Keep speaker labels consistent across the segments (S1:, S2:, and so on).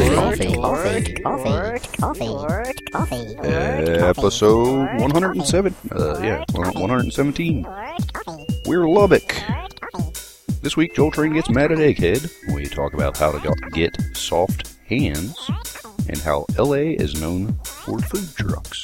S1: Episode 107. 117. We're Lubbock. This week, Joel Train gets mad at Egghead. We talk about how to get soft hands and how LA is known for food trucks.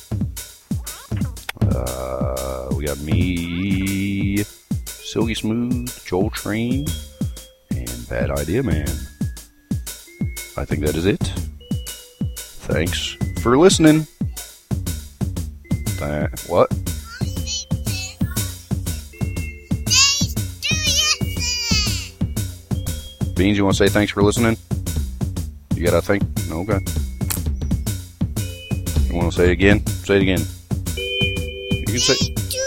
S1: We got me, Silky Smooth, Joel Train, and Bad Idea Man. I think that is it. Thanks for listening. What? Beans, you want to say thanks for listening? You gotta think. Okay. You want to say it again? Say it again. You can say.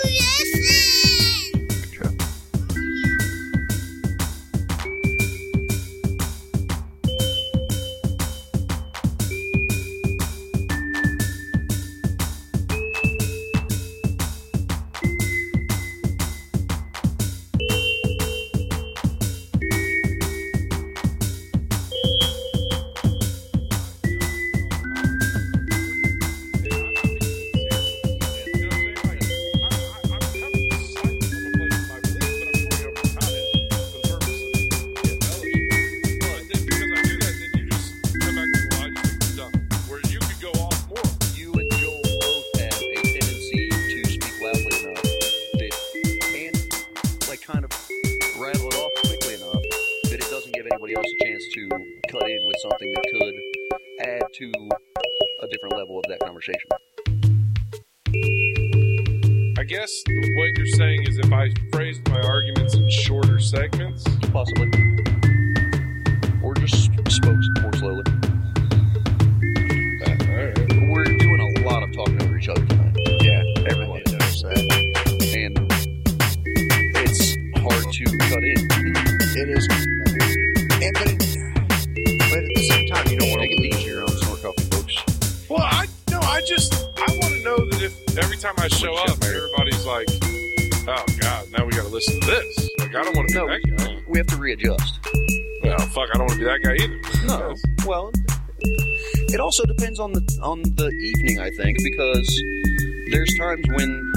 S1: On the evening, I think, because there's times when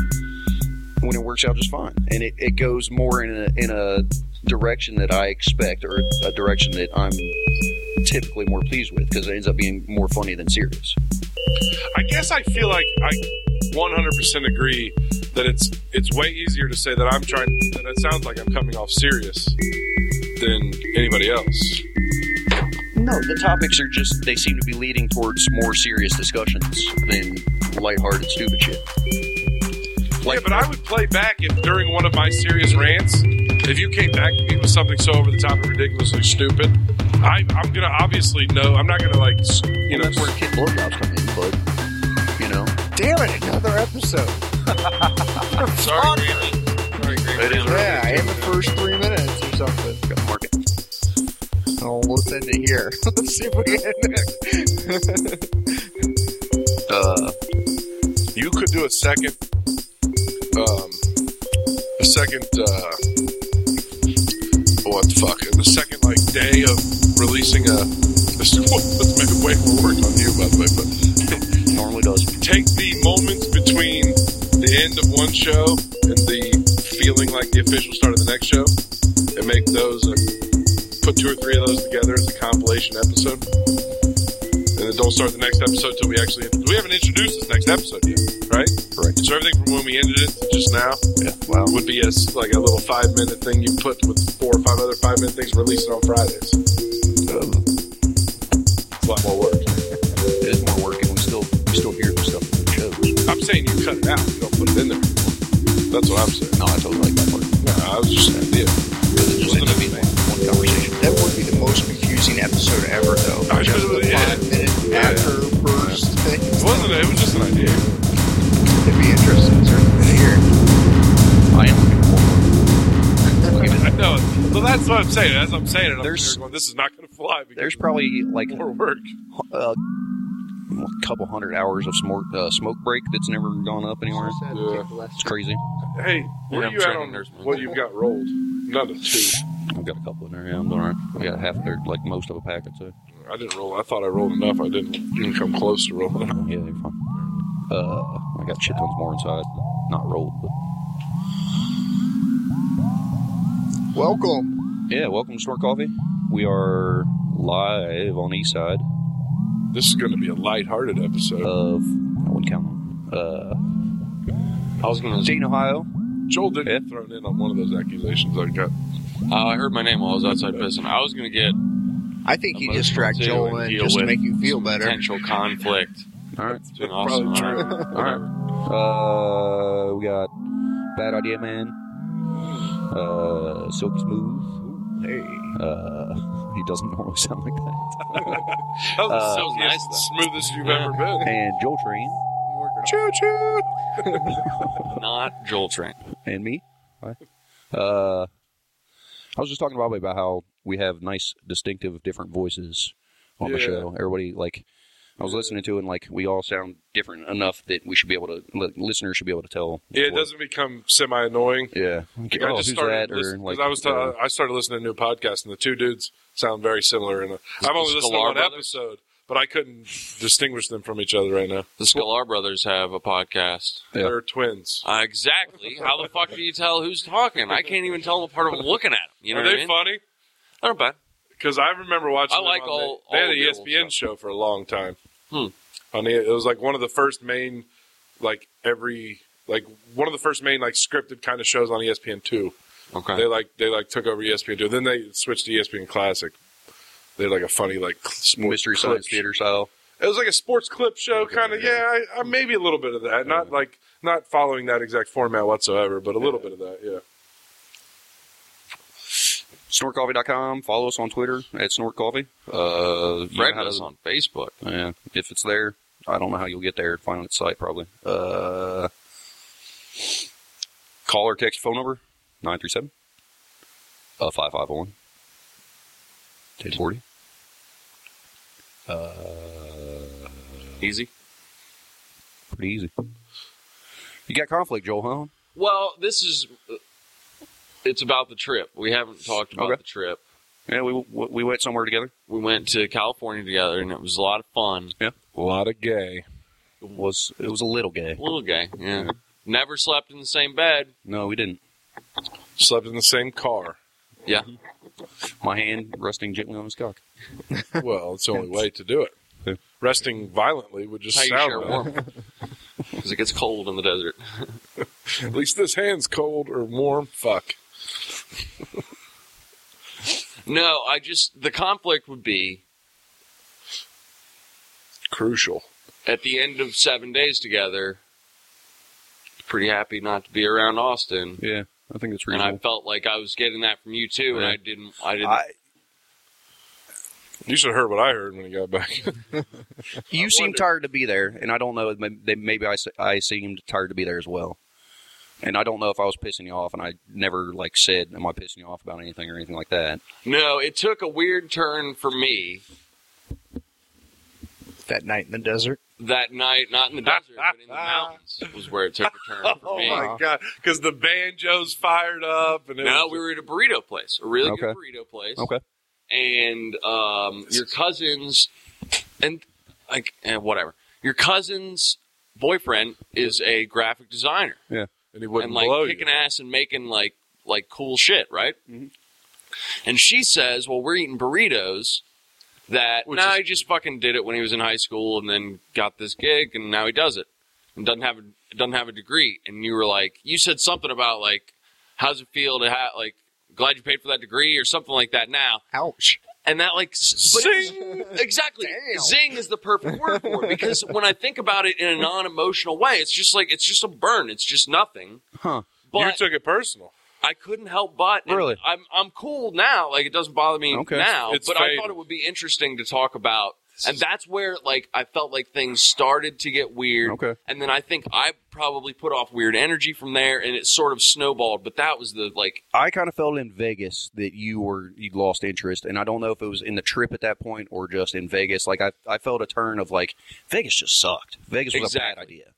S1: it works out just fine, and it goes more in a direction that I expect, or a direction that I'm typically more pleased with, because it ends up being more funny than serious.
S2: I guess I feel like I 100% agree that it's way easier to say that I'm trying. That it sounds like I'm coming off serious than anybody else.
S1: No, the topics are just, they seem to be leading towards more serious discussions than lighthearted, stupid shit.
S2: Yeah, but I would play back if during one of my serious rants, if you came back to me with something so over the top and ridiculously stupid, I'm going to obviously know, I'm not going to
S1: that's where kid blowjobs come in, but,
S3: Damn it, another episode.
S2: Sorry, Greeley.
S3: Yeah, I had the first 3 minutes or something.
S1: Got to mark it.
S3: Oh, let's end it here. Let's see if we get next.
S2: You could do a second, what the fuck? The second, day of releasing this was maybe way more work on you, by the way, but
S1: normally does.
S2: Take the moments between the end of one show and the feeling like the official start of the next show and make those put 2 or 3 of those together as a compilation episode, and then don't start the next episode till we haven't introduced this next episode yet, right?
S1: Correct.
S2: So everything from when we ended it to just now, would be a little 5-minute thing you put with 4 or 5 other 5-minute things releasing on Fridays. It's a lot more work.
S1: It is more work, and we still hear the stuff in the shows.
S2: I'm saying you cut it out, you don't put it in there. That's what I'm saying.
S1: No, I totally like that part.
S2: No, I was just an idea.
S1: Just end up being one conversation.
S3: That would be the most confusing episode ever, though. Just the 5-minute after burst thing.
S2: It wasn't. It was just an idea.
S3: It'd be interesting, certainly, to hear.
S1: I am looking forward.
S2: I know. Well, that's what I'm saying. As I'm saying it, this is not going to fly.
S1: There's probably
S2: more work.
S1: A couple hundred hours of smoke break that's never gone up anywhere.
S2: Yeah.
S1: It's crazy.
S2: Hey, where are you at on what you've got rolled? None of 2.
S1: I've got a couple in there. Yeah, I'm all right. We got half of most of a packet, so.
S2: I didn't roll. I thought I rolled enough. I didn't even come close to rolling.
S1: Yeah, you're fine. I got shit tons more inside. Not rolled, but...
S3: Welcome.
S1: Yeah, welcome to Snort Coffee. We are live on the east side
S2: This is going to be a lighthearted episode.
S1: of... I wouldn't count them.
S4: I was going to
S1: Dayton, Ohio.
S2: Joel did get thrown in on one of those accusations I got.
S4: I heard my name while I was outside pissing. I was going to get
S3: I think you just
S4: emotional,
S3: dragged
S4: too,
S3: Joel
S4: and
S3: in
S4: deal
S3: just to
S4: with
S3: make you feel better.
S4: potential conflict
S1: All right.
S4: between Austin and
S2: Probably
S4: I.
S2: true.
S4: Whatever.
S1: We got Bad Idea Man. Silky Smooth.
S3: Hey.
S1: He doesn't normally sound like that.
S2: That was the
S4: so nice,
S2: silkiest,
S4: though.
S2: smoothest you've
S4: Yeah.
S2: ever been.
S1: And Joel Train.
S2: Choo choo.
S4: Not Joel Train.
S1: And me. Hi. I was just talking to Bobby about how we have nice, distinctive, different voices on the
S2: Yeah.
S1: show. Everybody, like, I was listening to it, and, like, we all sound different enough that we should be able to, listeners should be able to tell.
S2: Yeah, it doesn't become semi-annoying.
S1: Yeah.
S2: Like,
S1: Oh,
S2: I just
S1: who's
S2: started
S1: that? Or,
S2: listening,
S1: like,
S2: because I started listening to a new podcast, and the two dudes sound very similar. And I've only listened to
S4: Sklar
S2: one
S4: brothers?
S2: episode, but I couldn't distinguish them from each other right now.
S4: The Sklar brothers have a podcast.
S1: Yeah.
S2: They're twins.
S4: Exactly. How the fuck do you tell who's talking? I can't even tell apart of looking at them. You know
S2: Are
S4: what I
S2: they
S4: mean?
S2: funny?
S4: They're not bad.
S2: Because I remember watching
S4: I
S2: them
S4: like
S2: on
S4: all
S2: they had
S4: of
S2: an
S4: the old
S2: ESPN
S4: stuff.
S2: show for a long time.
S4: Hmm.
S2: It was like one of the first main, one of the first main scripted kind of shows on ESPN2.
S4: Okay.
S2: They took over ESPN2. Then they switched to ESPN Classic. They had a funny sports
S1: Mystery
S2: clip
S1: Science Theater style.
S2: It was like a sports clip show, kind of. Yeah, I maybe a little bit of that. Not following that exact format whatsoever, but a little bit of that. Yeah.
S1: SnortCoffee.com. Follow us on Twitter at SnortCoffee.
S4: Friend us on Facebook.
S1: Yeah, if it's there, I don't know how you'll get there. Find it at the site probably. Call or text phone number 937 551 1040.
S4: Easy.
S1: Pretty easy. You got conflict, Joel, huh?
S4: Well, it's about the trip. We haven't talked about
S1: Okay.
S4: the trip.
S1: Yeah, we went somewhere together.
S4: We went to California together, and it was a lot of fun.
S2: A lot of gay.
S1: It was a little gay.
S4: A little gay, yeah. Never slept in the same bed.
S1: No, we didn't.
S2: Slept in the same car.
S4: Yeah.
S1: My hand resting gently on his cock.
S2: Well, it's the only way to do it.
S1: Yeah.
S2: Resting violently would just
S4: That's how you
S2: sound
S4: share
S2: bad.
S4: warmth. Because it gets cold in the desert.
S2: At least this hand's cold or warm. Fuck.
S4: No, the conflict would be
S2: Crucial.
S4: at the end of 7 days together, pretty happy not to be around Austin.
S1: Yeah, I think that's
S4: And
S1: reasonable.
S4: I felt like I was getting that from you too, and
S1: Yeah.
S4: I didn't.
S2: You should have heard what I heard when he got back.
S1: You seemed tired to be there, and I don't know. Maybe I seemed tired to be there as well. And I don't know if I was pissing you off, and I never said, "Am I pissing you off about anything or anything like that?"
S4: No, it took a weird turn for me
S3: That night in the desert.
S4: that night. Not in the desert, but in the mountains was where it took a turn for me.
S2: God! Because the banjo's fired up, and
S4: No, we were at a burrito place, a really good
S1: Okay.
S4: burrito place.
S1: Okay.
S4: And your cousins, and whatever. Your cousin's boyfriend is a graphic designer,
S1: Yeah.
S2: and he wouldn't
S4: and
S2: blow
S4: kicking
S2: you.
S4: ass and making like cool shit, right?
S1: Mm-hmm.
S4: And she says, "Well, we're eating burritos." He just fucking did it when he was in high school, and then got this gig, and now he does it, and doesn't have a degree. And you were like, you said something about how's it feel to have glad you paid for that degree or something like that. Now,
S3: Ouch.
S4: and that
S2: Zing!
S4: exactly.
S3: Damn.
S4: Zing is the perfect word for it, because when I think about it in a non-emotional way, it's just a burn. It's just nothing.
S1: Huh.
S4: But
S2: You took it personal.
S4: I couldn't help but. And
S1: Really?
S4: I'm cool now. It doesn't bother me
S1: Okay.
S4: now.
S2: It's
S4: but I
S2: fading.
S4: thought it would be interesting to talk about. And that's where I felt like things started to get weird.
S1: Okay.
S4: And then I think I probably put off weird energy from there, and it sort of snowballed. But that was the
S1: I kind of felt in Vegas that you'd lost interest, and I don't know if it was in the trip at that point or just in Vegas. I felt a turn of Vegas just sucked. Vegas was a bad
S4: Exactly.
S1: idea.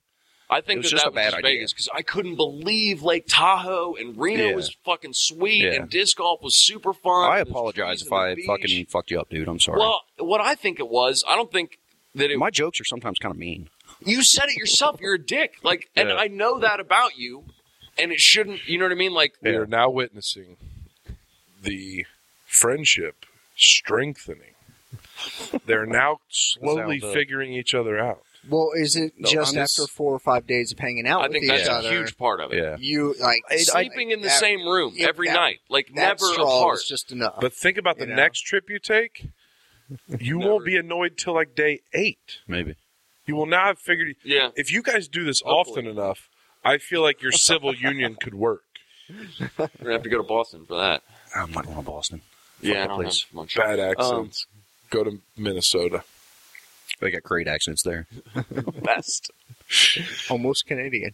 S4: I think
S1: It was
S4: that
S1: just
S4: that
S1: a bad
S4: was
S1: idea.
S4: Vegas because I couldn't believe Lake Tahoe and Reno
S1: Yeah.
S4: was fucking sweet
S1: Yeah.
S4: and disc golf was super fun.
S1: I
S4: There's
S1: apologize
S4: trees
S1: if
S4: and
S1: I
S4: the beach.
S1: fucking fucked you up, dude. I'm sorry.
S4: Well, what I think it was, I don't think that it.
S1: My jokes are sometimes kind of mean.
S4: You said it yourself. You're a dick. Like, and
S1: Yeah.
S4: I know that about you, and it shouldn't. You know what I mean? Like,
S2: We are now witnessing the friendship strengthening. They're now slowly
S1: Sounds up.
S2: figuring each other out.
S5: Well, is it
S1: No,
S5: just
S1: I'm just-
S5: after 4 or 5 days of hanging out
S4: I
S5: with
S4: think
S5: each
S4: that's
S5: other?
S4: a huge part of it.
S1: Yeah.
S5: You like
S4: Sleeping in the same room
S5: yeah,
S4: every
S5: that-
S4: night, like
S5: that
S4: never
S5: straw
S4: apart.
S5: is just enough.
S2: But think about the
S5: You know?
S2: next trip you take. You won't be annoyed till like day 8.
S1: Maybe.
S2: You will now have figured.
S4: Yeah.
S2: If you guys do this
S4: Hopefully.
S2: often enough, I feel like your civil union could work.
S4: We're gonna have to go to Boston for that.
S1: I'm not going to Boston.
S4: Yeah, I
S1: that
S4: don't
S1: place.
S4: have much.
S2: Bad accents. Go to Minnesota.
S1: They got great accents there.
S4: Best.
S5: Almost Canadian.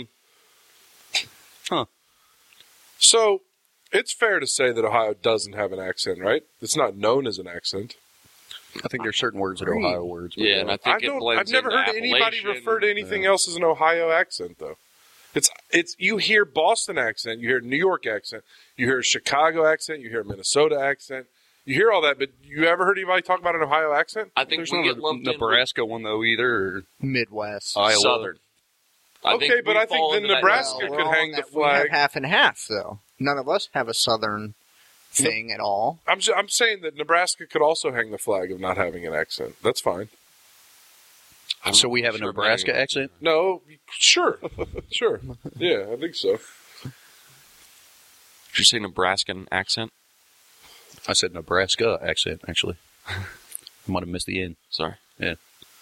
S2: So it's fair to say that Ohio doesn't have an accent, right? It's not known as an accent.
S1: I think there's certain words that are Ohio words. but,
S4: Yeah, and I think
S2: I
S4: it
S2: don't.
S4: blends
S2: I've never
S4: into
S2: heard anybody
S4: Appalachian.
S2: refer to anything else as an Ohio accent, though. It's you hear Boston accent, you hear New York accent, you hear Chicago accent, you hear Minnesota accent, you hear all that, but you ever heard anybody talk about an Ohio accent?
S4: I think
S1: there's
S4: we
S1: not
S4: get
S1: a
S4: lumped in
S1: Nebraska one though either. Or
S5: Midwest.
S1: Iowa.
S4: with Southern.
S2: Okay, but
S4: we
S2: I think
S4: fall
S2: then
S4: into that
S2: Nebraska
S4: realm.
S2: could
S5: all
S2: hang
S5: in
S2: the
S5: that- we have
S2: flag.
S5: half and half, though. None of us have a southern thing at all.
S2: I'm saying that Nebraska could also hang the flag of not having an accent. That's fine.
S4: I'm
S1: So we have a
S4: sure
S1: Nebraska
S4: many-
S1: accent.
S2: No, sure, sure. Yeah, I think so.
S4: Did you say Nebraskan accent?
S1: I said Nebraska accent. Actually, I might have missed the end.
S4: Sorry.
S1: Yeah.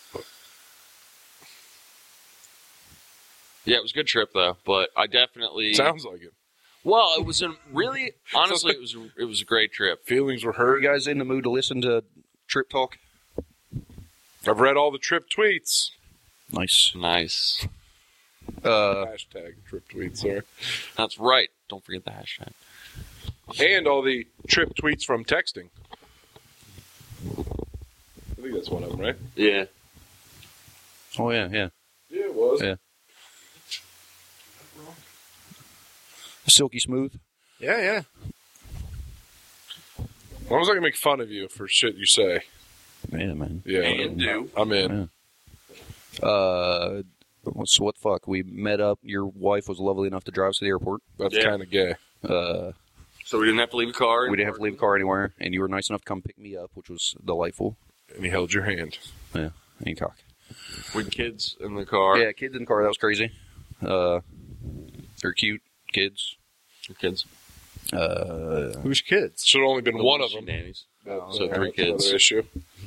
S4: Yeah, it was a good trip though, but I definitely
S2: Sounds like it.
S4: Well, it was a really honestly it was a great trip.
S2: Feelings were
S1: Are
S2: hurt.
S1: you guys in the mood to listen to Trip Talk?
S2: I've read all the trip tweets.
S1: Nice.
S4: Nice.
S2: Hashtag trip tweets, sorry.
S4: That's right. Don't forget the hashtag.
S2: And all the trip tweets from texting. I think that's one of them, right?
S4: Yeah.
S1: Oh yeah, yeah.
S2: Yeah, it was.
S1: Yeah. Silky smooth.
S5: Yeah, yeah.
S2: As long as I can make fun of you for shit you say.
S1: Yeah, man.
S2: Yeah,
S4: And do.
S2: I'm in.
S1: So what the fuck? We met up. Your wife was lovely enough to drive us to the airport.
S2: That's
S4: Yeah.
S2: kind of gay.
S4: So we didn't have to leave a car.
S1: We didn't have to leave the car anywhere, and you were nice enough to come pick me up, which was delightful.
S2: And he held your hand.
S1: Yeah, and cock.
S4: with kids in the car.
S1: Yeah, kids in the car. That was crazy. They're cute kids.
S4: Your kids.
S5: Who's kids?
S2: Should have only been one of them.
S4: Nannies.
S2: Oh,
S4: So
S2: okay.
S4: 3
S2: That's
S4: kids.
S2: another issue.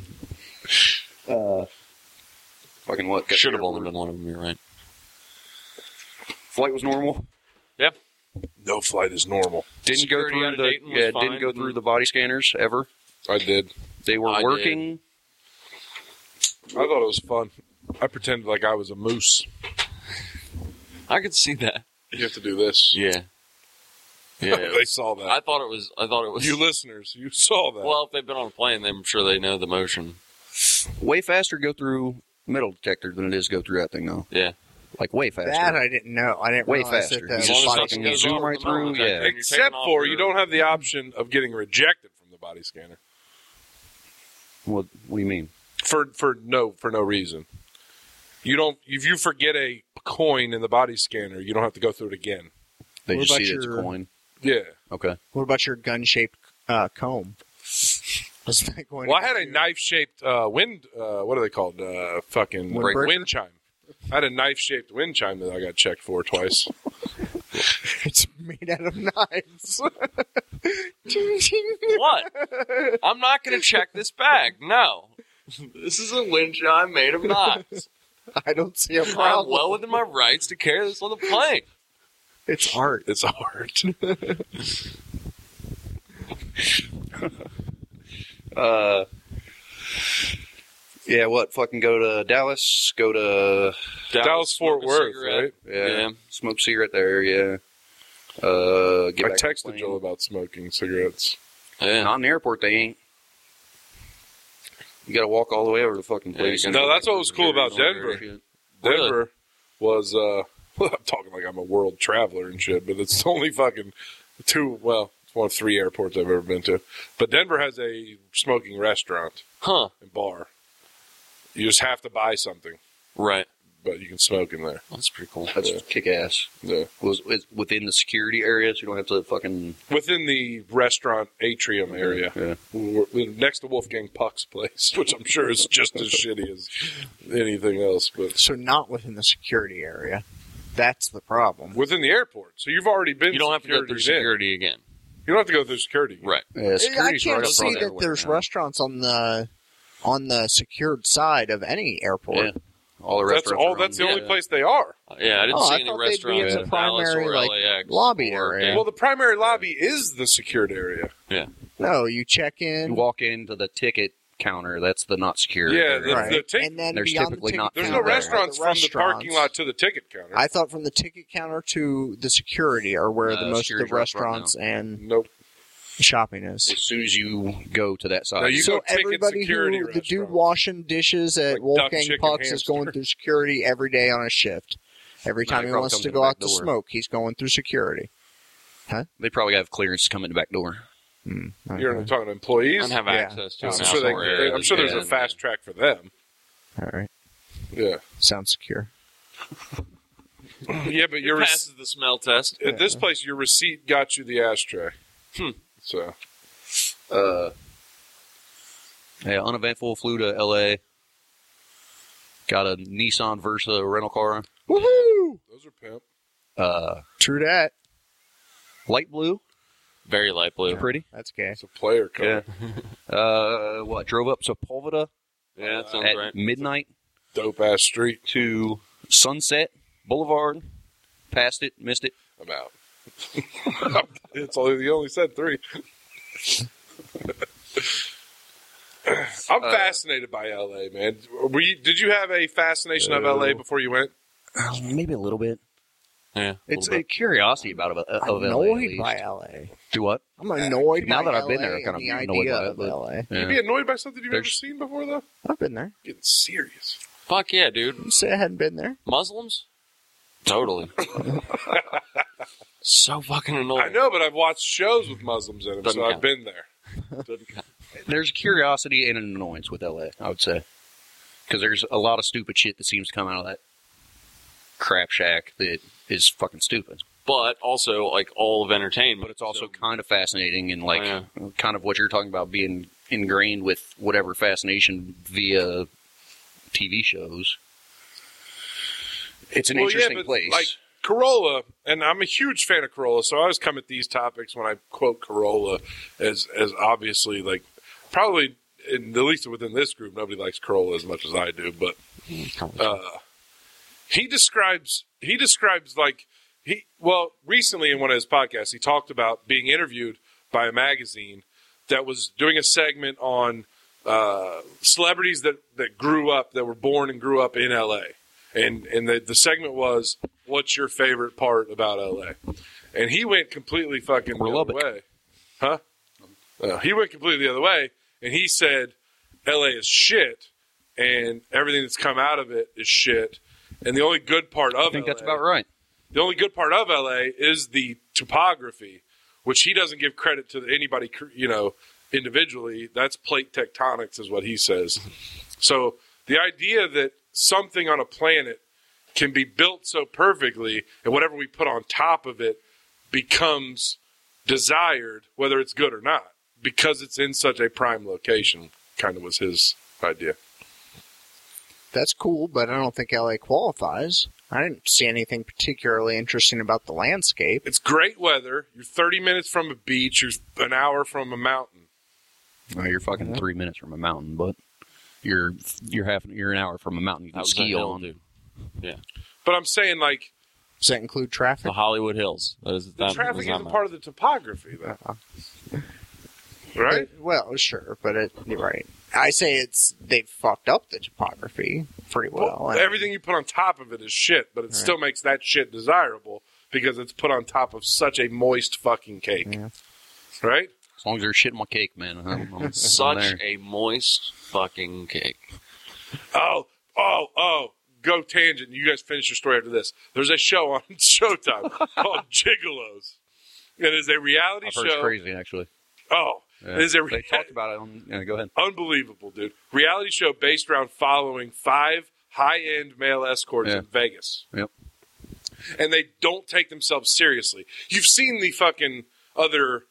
S1: Fucking what? Got
S4: Should
S1: to
S4: have
S1: the
S4: only
S1: airport.
S4: been one of them. You're right.
S1: Flight was normal.
S4: Yeah.
S2: No flight is normal.
S1: Didn't go
S4: Security out
S1: through
S4: of
S1: the
S4: Dayton was
S1: didn't
S4: fine.
S1: go through the body scanners ever.
S2: I did.
S1: They were
S4: I
S1: working.
S2: I thought it was fun. I pretended like I was a moose.
S4: I could see that.
S2: You have to do this.
S4: Yeah. Yeah.
S2: They saw that.
S4: I thought it was.
S2: You listeners, you saw that.
S4: Well, if they've been on a plane, I'm sure they know the motion.
S1: Way faster to go through metal detector than it is to go through that thing, though.
S4: Yeah.
S1: Like way faster.
S5: That I didn't know. I didn't
S1: Way
S5: realize
S1: faster.
S5: that
S1: You
S5: the
S1: just
S5: body
S1: fucking
S5: scan-
S1: zoom right through, yeah.
S2: Except for you don't have the option of getting rejected from the body scanner
S1: What do you mean?
S2: for no reason. You don't. If you forget a coin in the body scanner, you don't have to go through it again.
S1: They
S5: What
S1: just
S5: about
S1: see it's a
S5: your-
S1: coin.
S2: Yeah.
S1: Okay.
S5: What about your gun-shaped comb? Was that going
S2: Well, I
S5: to
S2: had a
S5: you?
S2: knife-shaped wind. What are they called? Fucking
S5: Windbreaker?
S2: wind chime. I had a knife-shaped wind chime that I got checked for twice.
S5: It's made out of knives.
S4: What? I'm not going to check this bag. No. This is a wind chime made of knives.
S5: I don't see a
S4: I'm
S5: problem.
S4: well within my rights to carry this on the plane.
S5: It's art.
S2: It's art.
S1: Yeah, what? Fucking go to Dallas, go to
S2: Dallas, Fort
S4: smoke a
S2: Worth,
S4: cigarette.
S2: right?
S1: yeah,
S4: Yeah.
S1: smoke a cigarette there, yeah. Get
S2: I
S1: back on the
S2: texted
S1: plane.
S2: Joel about smoking cigarettes.
S4: Yeah.
S1: Not in the airport, they ain't. You gotta walk all the way over to the fucking place.
S4: Yeah, you
S2: No, that's what was cool about Denver.
S1: Shit.
S2: Denver, was, I'm talking like I'm a world traveler and shit, but it's only fucking it's one of 3 airports I've ever been to. But Denver has a smoking restaurant and bar. You just have to buy something.
S4: Right.
S2: But you can smoke in there.
S4: That's pretty cool.
S1: That's kick-ass.
S2: Yeah.
S1: Was within the security area, so you don't have to fucking...
S2: Within the restaurant atrium area.
S1: Yeah.
S2: We're next to Wolfgang Puck's place, which I'm sure is just as shitty as anything else. But
S5: So not within the security area. That's the problem.
S2: within the airport. So you've already been
S4: You don't have to go through
S2: security.
S4: security again.
S2: You don't have to go through security.
S4: Right.
S1: Yeah,
S5: I
S1: security's
S5: can't
S1: right up
S5: see
S1: front
S5: that
S1: everywhere
S5: there's
S1: now.
S5: restaurants on the secured side of any airport.
S1: Yeah. All the
S2: That's
S1: restaurants.
S2: all.
S1: are
S2: That's the
S1: on-
S2: only place they are.
S4: Yeah, I didn't
S5: Oh,
S4: see
S5: I
S4: any
S5: thought they'd be
S4: restaurants
S5: in
S4: in
S5: the
S4: Dallas
S5: primary,
S4: or
S5: like,
S4: LAX.
S5: lobby
S4: or-
S5: area.
S2: Well, the primary lobby is the secured area.
S5: No, you check
S1: You
S5: in.
S1: walk into the ticket counter, that's the not secure.
S2: Yeah,
S1: area.
S5: Right.
S2: the ticket.
S5: And then
S1: There's
S5: beyond
S1: typically
S5: the
S1: not
S5: ticket
S2: There's
S1: food
S2: no
S1: there.
S2: restaurants from the parking lot to the ticket counter.
S5: I thought from the ticket counter to the security are where the most of the
S1: security's right front
S5: restaurants and
S2: Nope.
S5: shopping is.
S1: As soon as you go to that side.
S2: No, you
S5: So
S2: go ticket
S5: everybody
S2: security
S5: who the dude
S2: restaurants.
S5: washing dishes at
S2: Like duck,
S5: Wolfgang
S2: chicken,
S5: Puck's is
S2: hamster.
S5: going through security every day on a shift. Every
S1: No,
S5: time
S1: he
S5: he
S1: probably
S5: wants
S1: comes
S5: to
S1: in
S5: go
S1: the
S5: out
S1: back
S5: to
S1: door.
S5: smoke, he's going through security.
S1: They probably have clearance to come in the back door.
S2: You're talking employees.
S4: And have
S5: Yeah.
S4: access to
S2: I'm
S4: an
S2: sure,
S4: outdoor area.
S2: I'm sure there's a
S4: Yeah.
S2: fast track for them.
S5: All right.
S2: Yeah.
S5: Sounds secure.
S2: Yeah, but your
S4: passes the smell test.
S2: at this place, your receipt got you the ashtray. So
S1: Yeah, uneventful. Flew to L.A. Got a Nissan Versa rental car.
S5: Woohoo!
S2: those are pimp.
S5: True that.
S1: Light blue.
S4: Very light blue.
S1: Pretty.
S5: That's gay.
S2: It's a player car.
S1: Drove up Sepulveda
S4: Yeah, that sounds
S1: at
S4: right.
S1: midnight
S2: Dope ass street.
S1: to Sunset Boulevard. Passed it, missed it.
S2: I'm out. You only said 3. I'm fascinated by LA, man. Did you have a fascination of LA before you went?
S1: Maybe a little bit.
S4: Yeah.
S1: It's a curiosity about of
S5: I'm
S1: LA. At
S5: annoyed
S1: least.
S5: by LA.
S1: Do what?
S5: I'm annoyed
S1: Now
S5: by
S1: that I've been
S5: LA
S1: there, I'm kind of
S5: and the
S1: annoyed
S5: idea
S1: by it,
S5: of
S1: but-
S5: LA.
S2: You'd
S1: Yeah.
S2: be annoyed by something you've never
S1: There's-
S2: seen before, though?
S5: I've been there.
S2: Getting serious.
S4: Fuck yeah, dude.
S5: You say I hadn't been there?
S4: Muslims? Totally. So fucking annoying.
S2: I know, but I've watched shows with Muslims in them,
S4: Doesn't
S2: so I've
S4: count.
S2: been there.
S4: Doesn't count.
S1: There's a curiosity and an annoyance with LA, I would say. Because there's a lot of stupid shit that seems to come out of that crap shack that is fucking stupid.
S4: But also, like, all of entertainment.
S1: But it's also
S4: So-
S1: kind of fascinating and, like,
S4: Yeah.
S1: kind of what you're talking about being ingrained with whatever fascination via TV shows. It's an interesting
S2: but
S1: place.
S2: like Corolla, and I'm a huge fan of Corolla, so I always come at these topics when I quote Corolla as obviously, like, probably, at least within this group, nobody likes Corolla as much as I do, but he describes like, recently in one of his podcasts, he talked about being interviewed by a magazine that was doing a segment on celebrities that grew up, that were born and grew up in LA. And the segment was, what's your favorite part about LA? And he went completely fucking the other
S1: Lubbock.
S2: way. Huh? He went completely the other way, and he said, LA is shit, and everything that's come out of it is shit. And the only good part of
S1: I think
S2: LA,
S1: that's about right.
S2: the only good part of LA is the topography, which he doesn't give credit to anybody, individually. That's plate tectonics is what he says. So the idea that something on a planet can be built so perfectly and whatever we put on top of it becomes desired, whether it's good or not, because it's in such a prime location, kind of was his idea.
S5: That's cool, but I don't think LA qualifies. I didn't see anything particularly interesting about the landscape.
S2: It's great weather. You're 30 minutes from a beach. You're an hour from a mountain.
S1: Well, you're fucking 3 minutes from a mountain, but you're an hour from a mountain you
S4: That
S1: can
S4: was
S1: ski
S4: a hill,
S1: on.
S4: dude. Yeah.
S2: But I'm saying, like,
S5: Does that include traffic?
S4: The Hollywood Hills.
S2: the traffic isn't part of the topography, though. Right?
S5: Well, sure, but you're right. I say they've fucked up the topography pretty well.
S2: Well, everything you put on top of it is shit, but it still makes that shit desirable because it's put on top of such a moist fucking cake.
S5: Yeah.
S2: Right?
S1: As long as there's shit in my cake, man. I'm
S4: Such
S1: there.
S4: a moist fucking cake.
S2: Oh, go tangent. You guys finish your story after this. There's a show on Showtime called Gigolos. It is a reality
S1: I've
S2: show.
S1: heard it's crazy, actually.
S2: Oh,
S1: Yeah.
S2: it is a
S1: They talked about it on... Yeah, go ahead.
S2: unbelievable, dude. Reality show based around following 5 high-end male escorts
S1: Yeah.
S2: in Vegas.
S1: Yep.
S2: And they don't take themselves seriously. You've seen the fucking other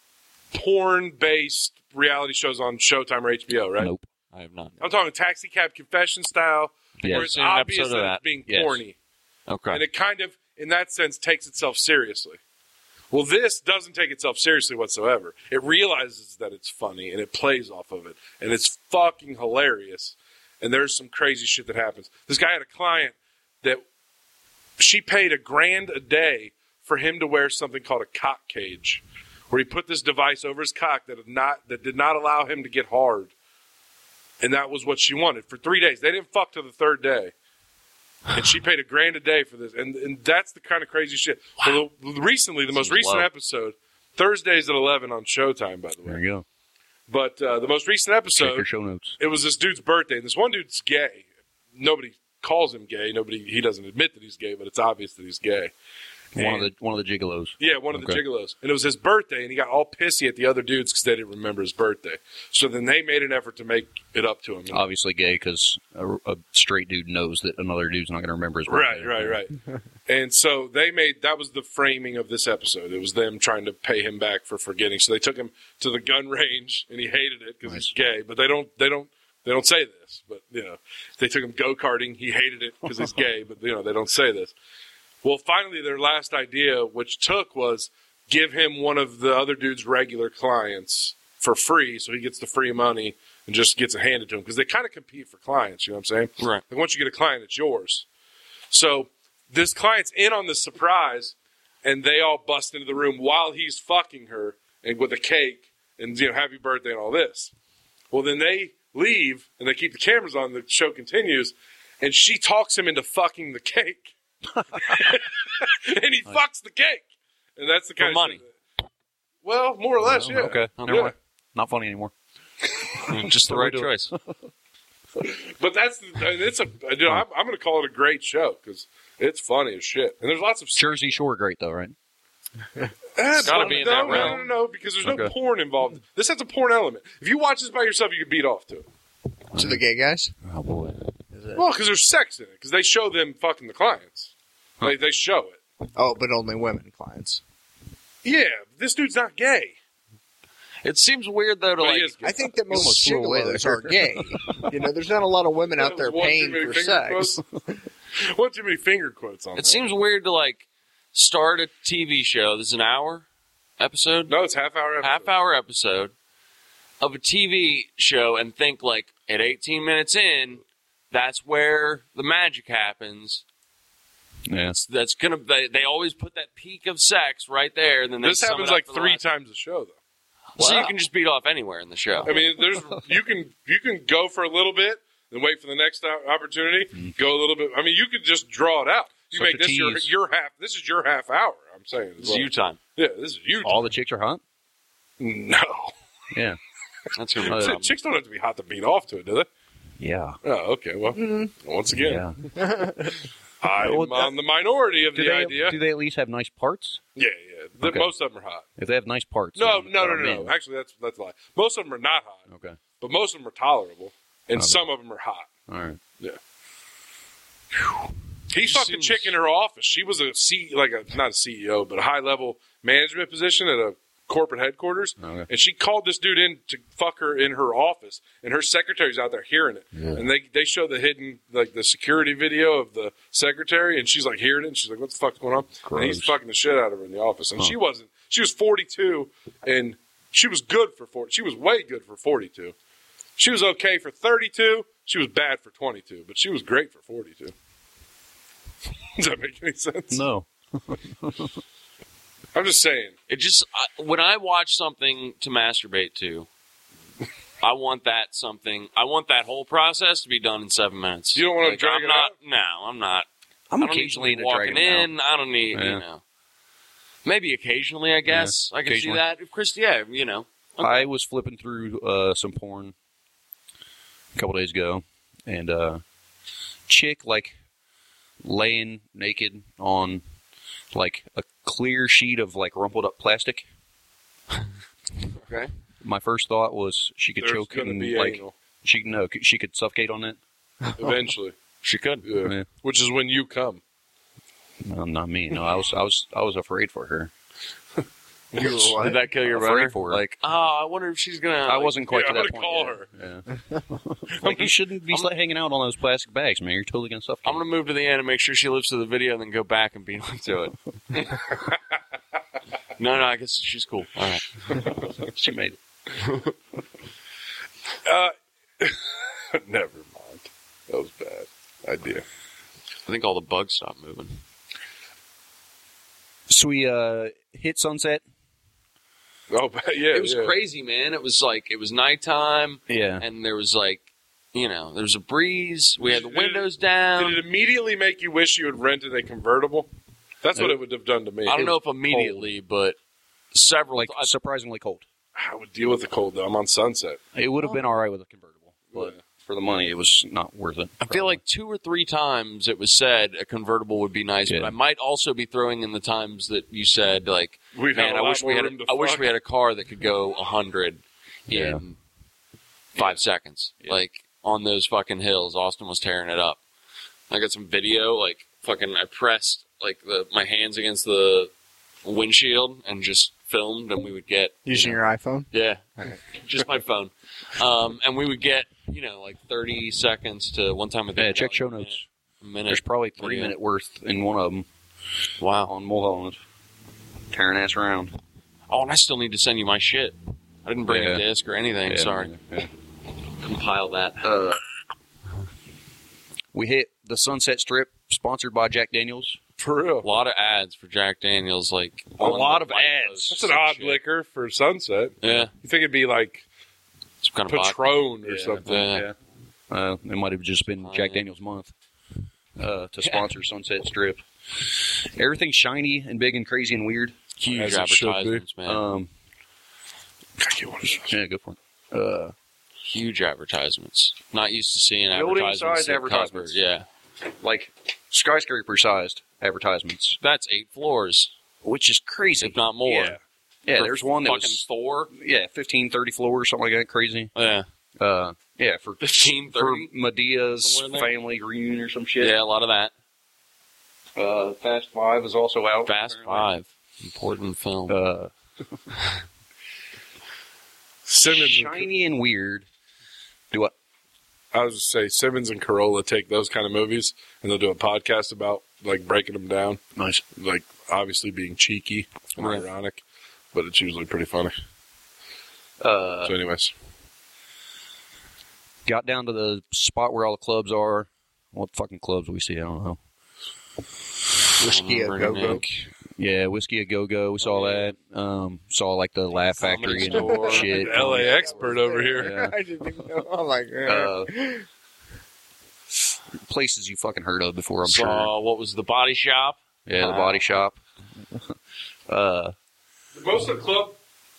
S2: porn-based reality shows on Showtime or HBO, right?
S1: Nope.
S4: I have not.
S2: I'm talking Taxi Cab Confession style,
S1: Yes.
S2: where it's
S4: Seen an
S2: obvious
S4: episode of
S2: that
S4: that.
S2: it's being
S1: Yes.
S2: corny.
S4: Okay.
S2: And it kind of, in that sense, takes itself seriously. Well, this doesn't take itself seriously whatsoever. It realizes that it's funny, and it plays off of it. And it's fucking hilarious. And there's some crazy shit that happens. This guy had a client that she paid $1,000 a day for him to wear something called a cock cage, where he put this device over his cock that did not allow him to get hard. And that was what she wanted for 3 days. They didn't fuck till the third day. And she paid $1,000 a day for this. And that's the kind of crazy shit. Wow. Well, recently, the most
S4: Seems
S2: recent
S4: low.
S2: episode, Thursdays at 11 on Showtime, by the
S1: There
S2: way.
S1: you go.
S2: But the most recent
S1: Check
S2: episode,
S1: your show notes.
S2: it was this dude's birthday. And this one dude's gay. Nobody calls him gay. He doesn't admit that he's gay, but it's obvious that he's gay.
S1: One of the gigolos.
S2: Yeah, one of the
S1: Okay.
S2: gigolos. And it was his birthday, and he got all pissy at the other dudes because they didn't remember his birthday. So then they made an effort to make it up to him.
S1: Obviously gay because a straight dude knows that another dude's not going to remember his
S2: Right,
S1: birthday.
S2: right. And so that was the framing of this episode. It was them trying to pay him back for forgetting. So they took him to the gun range, and he hated it because he's gay. But they don't say this. But they took him go-karting. He hated it because he's gay. But they don't say this. Well, finally, their last idea, which took, was give him one of the other dude's regular clients for free, so he gets the free money and just gets it handed to him because they kind of compete for clients. You know what I'm saying?
S4: Right.
S2: Like once you get a client, it's yours. So this client's in on this surprise, and they all bust into the room while he's fucking her and with a cake and happy birthday and all this. Well, then they leave and they keep the cameras on. The show continues, and she talks him into fucking the cake, and he fucks the cake, and that's the kind
S4: For
S2: of
S4: money.
S2: shit. Well, more or less, yeah.
S1: Okay. Never
S2: Yeah.
S1: mind. Not funny anymore.
S4: Just the right choice.
S2: But I'm going to call it a great show because it's funny as shit, and there's lots of
S1: Jersey Shore great, though, right?
S2: It's
S4: gotta be in that realm.
S2: No, because there's no
S1: Okay.
S2: porn involved. This has a porn element. If you watch this by yourself, you can beat off to it.
S5: To the gay guys?
S1: Oh, boy.
S2: Well, because there's sex in it. Because they show them fucking the clients. They show it.
S5: Oh, but only women clients.
S2: Yeah, this dude's not gay.
S4: It seems weird though to
S2: But he
S4: like.
S2: is gay.
S5: I think that most
S1: almost flew away
S5: gigolos
S1: there.
S5: are gay. There's not a lot of women out there
S2: One too
S5: paying
S2: many
S5: for
S2: finger
S5: sex.
S2: quotes. One too many finger quotes on that.
S4: It seems weird to like start a TV show. This is an hour episode,
S2: No, it's half-hour episode.
S4: half-hour episode of a TV show, and think like at 18 minutes in, that's where the magic happens.
S1: Yeah.
S4: That's gonna. They always put that peak of sex right there. And then they
S2: This
S4: sum
S2: happens
S4: it up
S2: like
S4: for the
S2: 3
S4: last-
S2: times a show, though.
S4: So
S1: Wow.
S4: you can just beat off anywhere in the show.
S2: I mean, you can go for a little bit, then wait for the next opportunity. Go a little bit. I mean, you could just draw it out. You
S1: Such
S2: make
S1: a
S2: this
S1: tease.
S2: your half. This is your half hour. I'm saying.
S4: It's you time.
S2: Yeah, this is you.
S1: All the chicks are hot?
S2: No.
S1: Yeah.
S4: That's gonna be a problem.
S2: Chicks don't have to be hot to beat off to it, do they?
S1: Yeah.
S2: Oh, okay. Well, once again,
S1: Yeah.
S2: I'm
S1: Well,
S2: on the minority of
S1: Do
S2: the
S1: they,
S2: idea.
S1: do they at least have nice parts?
S2: Yeah.
S1: Okay.
S2: Most of them are hot.
S1: If they have nice parts.
S2: No.
S1: then they're men.
S2: Actually, that's a lie. Most of them are not hot,
S1: Okay.
S2: but most of them are tolerable, and
S1: Okay.
S2: some of them are hot.
S1: All right.
S2: He fucked a
S4: Seems-
S2: chick in her office. She was not a CEO, but a high level management position at a corporate headquarters.
S1: Okay.
S2: And she called this dude in to fuck her in her office, and her secretary's out there hearing it.
S1: Yeah.
S2: And they show the hidden, like the security video of the secretary, and she's like hearing it, and she's like, "What the fuck's going on?" And he's
S1: Gross.
S2: fucking the shit out of her in the office. And she was 42, and she was good for 40. She was way good for 42. She was okay for 32. She was bad for 22, but she was great for 42. Does that make any sense?
S1: No.
S2: I'm just saying.
S4: It just when I watch something to masturbate to, I want that whole process to be done in 7 minutes.
S2: You don't want to drag
S4: I'm
S2: it
S4: not.
S2: out?
S4: No, I'm not.
S1: I'm
S4: I don't
S1: occasionally
S4: need
S1: into
S4: to be walking
S1: dragging
S4: in. I don't need.
S1: Yeah.
S4: Maybe occasionally. I guess I can see
S1: occasionally.
S4: that. If Chris, yeah, Okay.
S1: I was flipping through some porn a couple days ago, and chick, like, laying naked on like a clear sheet of like rumpled up plastic.
S4: Okay.
S1: My first thought was she could
S2: There's
S1: choke
S2: gonna
S1: and
S2: be
S1: like
S2: anal.
S1: she could suffocate on it.
S2: Eventually.
S4: She could.
S2: Yeah.
S1: Yeah.
S2: Which is when you come.
S1: No, not me. No, I was afraid for her.
S5: You were what?
S4: Did that kill your
S1: Afraid
S4: boner?
S1: for her.
S4: Like, I wonder if she's gonna.
S1: I wasn't quite
S2: yeah,
S1: to
S2: I'm
S1: that
S2: gonna
S1: point.
S2: call
S1: her. Yeah. Like you shouldn't be hanging out on those plastic bags, man. You're totally gonna suffocate.
S4: I'm gonna move to the end and make sure she lives to the video, and then go back and beat to it. No, I guess she's cool. All right.
S1: She made it.
S2: Never mind. That was a bad idea.
S4: I think all the bugs stopped moving.
S1: So we hit sunset.
S2: Oh, yeah.
S4: It was crazy, man. It was nighttime,
S1: Yeah.
S4: and there was there was a breeze. We had the windows
S2: Did
S4: down.
S2: it immediately make you wish you had rented a convertible? That's what it would have done to me.
S4: I don't know if immediately, but several.
S1: Like surprisingly cold.
S2: I would deal with the cold, though. I'm on Sunset.
S1: It would have been all right with a convertible, but for the money, it was not worth it.
S4: I feel like 2 or 3 times it was said a convertible would be nice,
S1: Yeah.
S4: but I might also be throwing in the times that you said like,
S2: We'd
S4: man,
S2: have a
S4: I
S2: lot
S4: wish we
S2: more
S4: had
S2: room to
S4: I wish
S2: fuck.
S4: we had a car that could go 100
S1: Yeah.
S4: in 5 seconds.
S1: Yeah.
S4: Like on those fucking hills, Austin was tearing it up. I got some video, like fucking I pressed like my hands against the windshield and just filmed, and we would get
S5: Using your iPhone?
S4: yeah, just my phone. And we would get, like 30 seconds to one time.
S1: Yeah, check show notes.
S4: A minute.
S1: There's probably 3
S4: video.
S1: minute worth in one of them
S4: Wow.
S1: on Mulholland. Tearing ass around.
S4: Oh, and I still need to send you my shit. I didn't bring
S1: Yeah.
S4: a disc or anything.
S1: Yeah,
S4: Sorry.
S1: yeah.
S4: Compile that.
S1: We hit the Sunset Strip, sponsored by Jack Daniels.
S2: For real.
S4: A lot of ads for Jack Daniels, like
S1: A
S4: on
S1: lot
S4: the
S1: of
S4: light
S1: ads.
S4: posts
S2: That's an
S4: and
S2: odd
S4: shit.
S2: liquor for Sunset.
S4: Yeah,
S2: You think it'd be like
S4: some kind of vodka.
S2: Patron or
S1: Yeah.
S2: something.
S4: Yeah.
S1: It might have just been Jack Daniels month to sponsor Sunset Strip. Everything's shiny and big and crazy and weird.
S4: Huge
S2: As it should be.
S4: advertisements, man.
S2: God, you want to-
S1: Yeah, go for it.
S4: Huge advertisements. Not used to seeing
S1: Building-sized
S4: advertisements. that
S1: advertisements.
S4: cover- Yeah,
S1: Like skyscraper-sized advertisements,
S4: that's 8 floors,
S1: which is crazy.
S4: if not more.
S1: Yeah, yeah.
S4: For
S1: There's one that
S4: fucking
S1: was
S4: 4.
S1: 15, 30 floors, something like that. Crazy.
S4: Yeah,
S1: Yeah, for
S4: 15,
S1: for
S4: 30.
S1: Medea's
S4: Somewhere in there.
S1: family reunion or some shit.
S4: Yeah, a lot of that.
S1: Fast Five is also out.
S4: Fast
S1: apparently.
S4: 5, important film.
S2: Simmons and,
S1: Shiny and weird. Do what?
S2: I was just say Simmons and Corolla take those kind of movies and they'll do a podcast about like breaking them down,
S1: Nice.
S2: like obviously being cheeky and
S4: Right.
S2: ironic, but it's usually pretty funny.
S1: So
S2: So, anyways,
S1: got down to the spot where all the clubs are. What fucking clubs we see? I don't know.
S5: Whiskey a
S4: Remember
S5: go-go.
S4: Nick.
S1: Yeah, Whiskey a Go Go. We saw that. Saw like the Laugh Factory and
S4: Store.
S1: shit.
S2: the LA expert over here.
S1: Yeah.
S5: I didn't even know. I'm like,
S1: Places you fucking heard of before, I'm
S4: Saw
S1: sure.
S4: what was the Body Shop?
S1: Yeah, the Body Shop.
S2: Most of the club.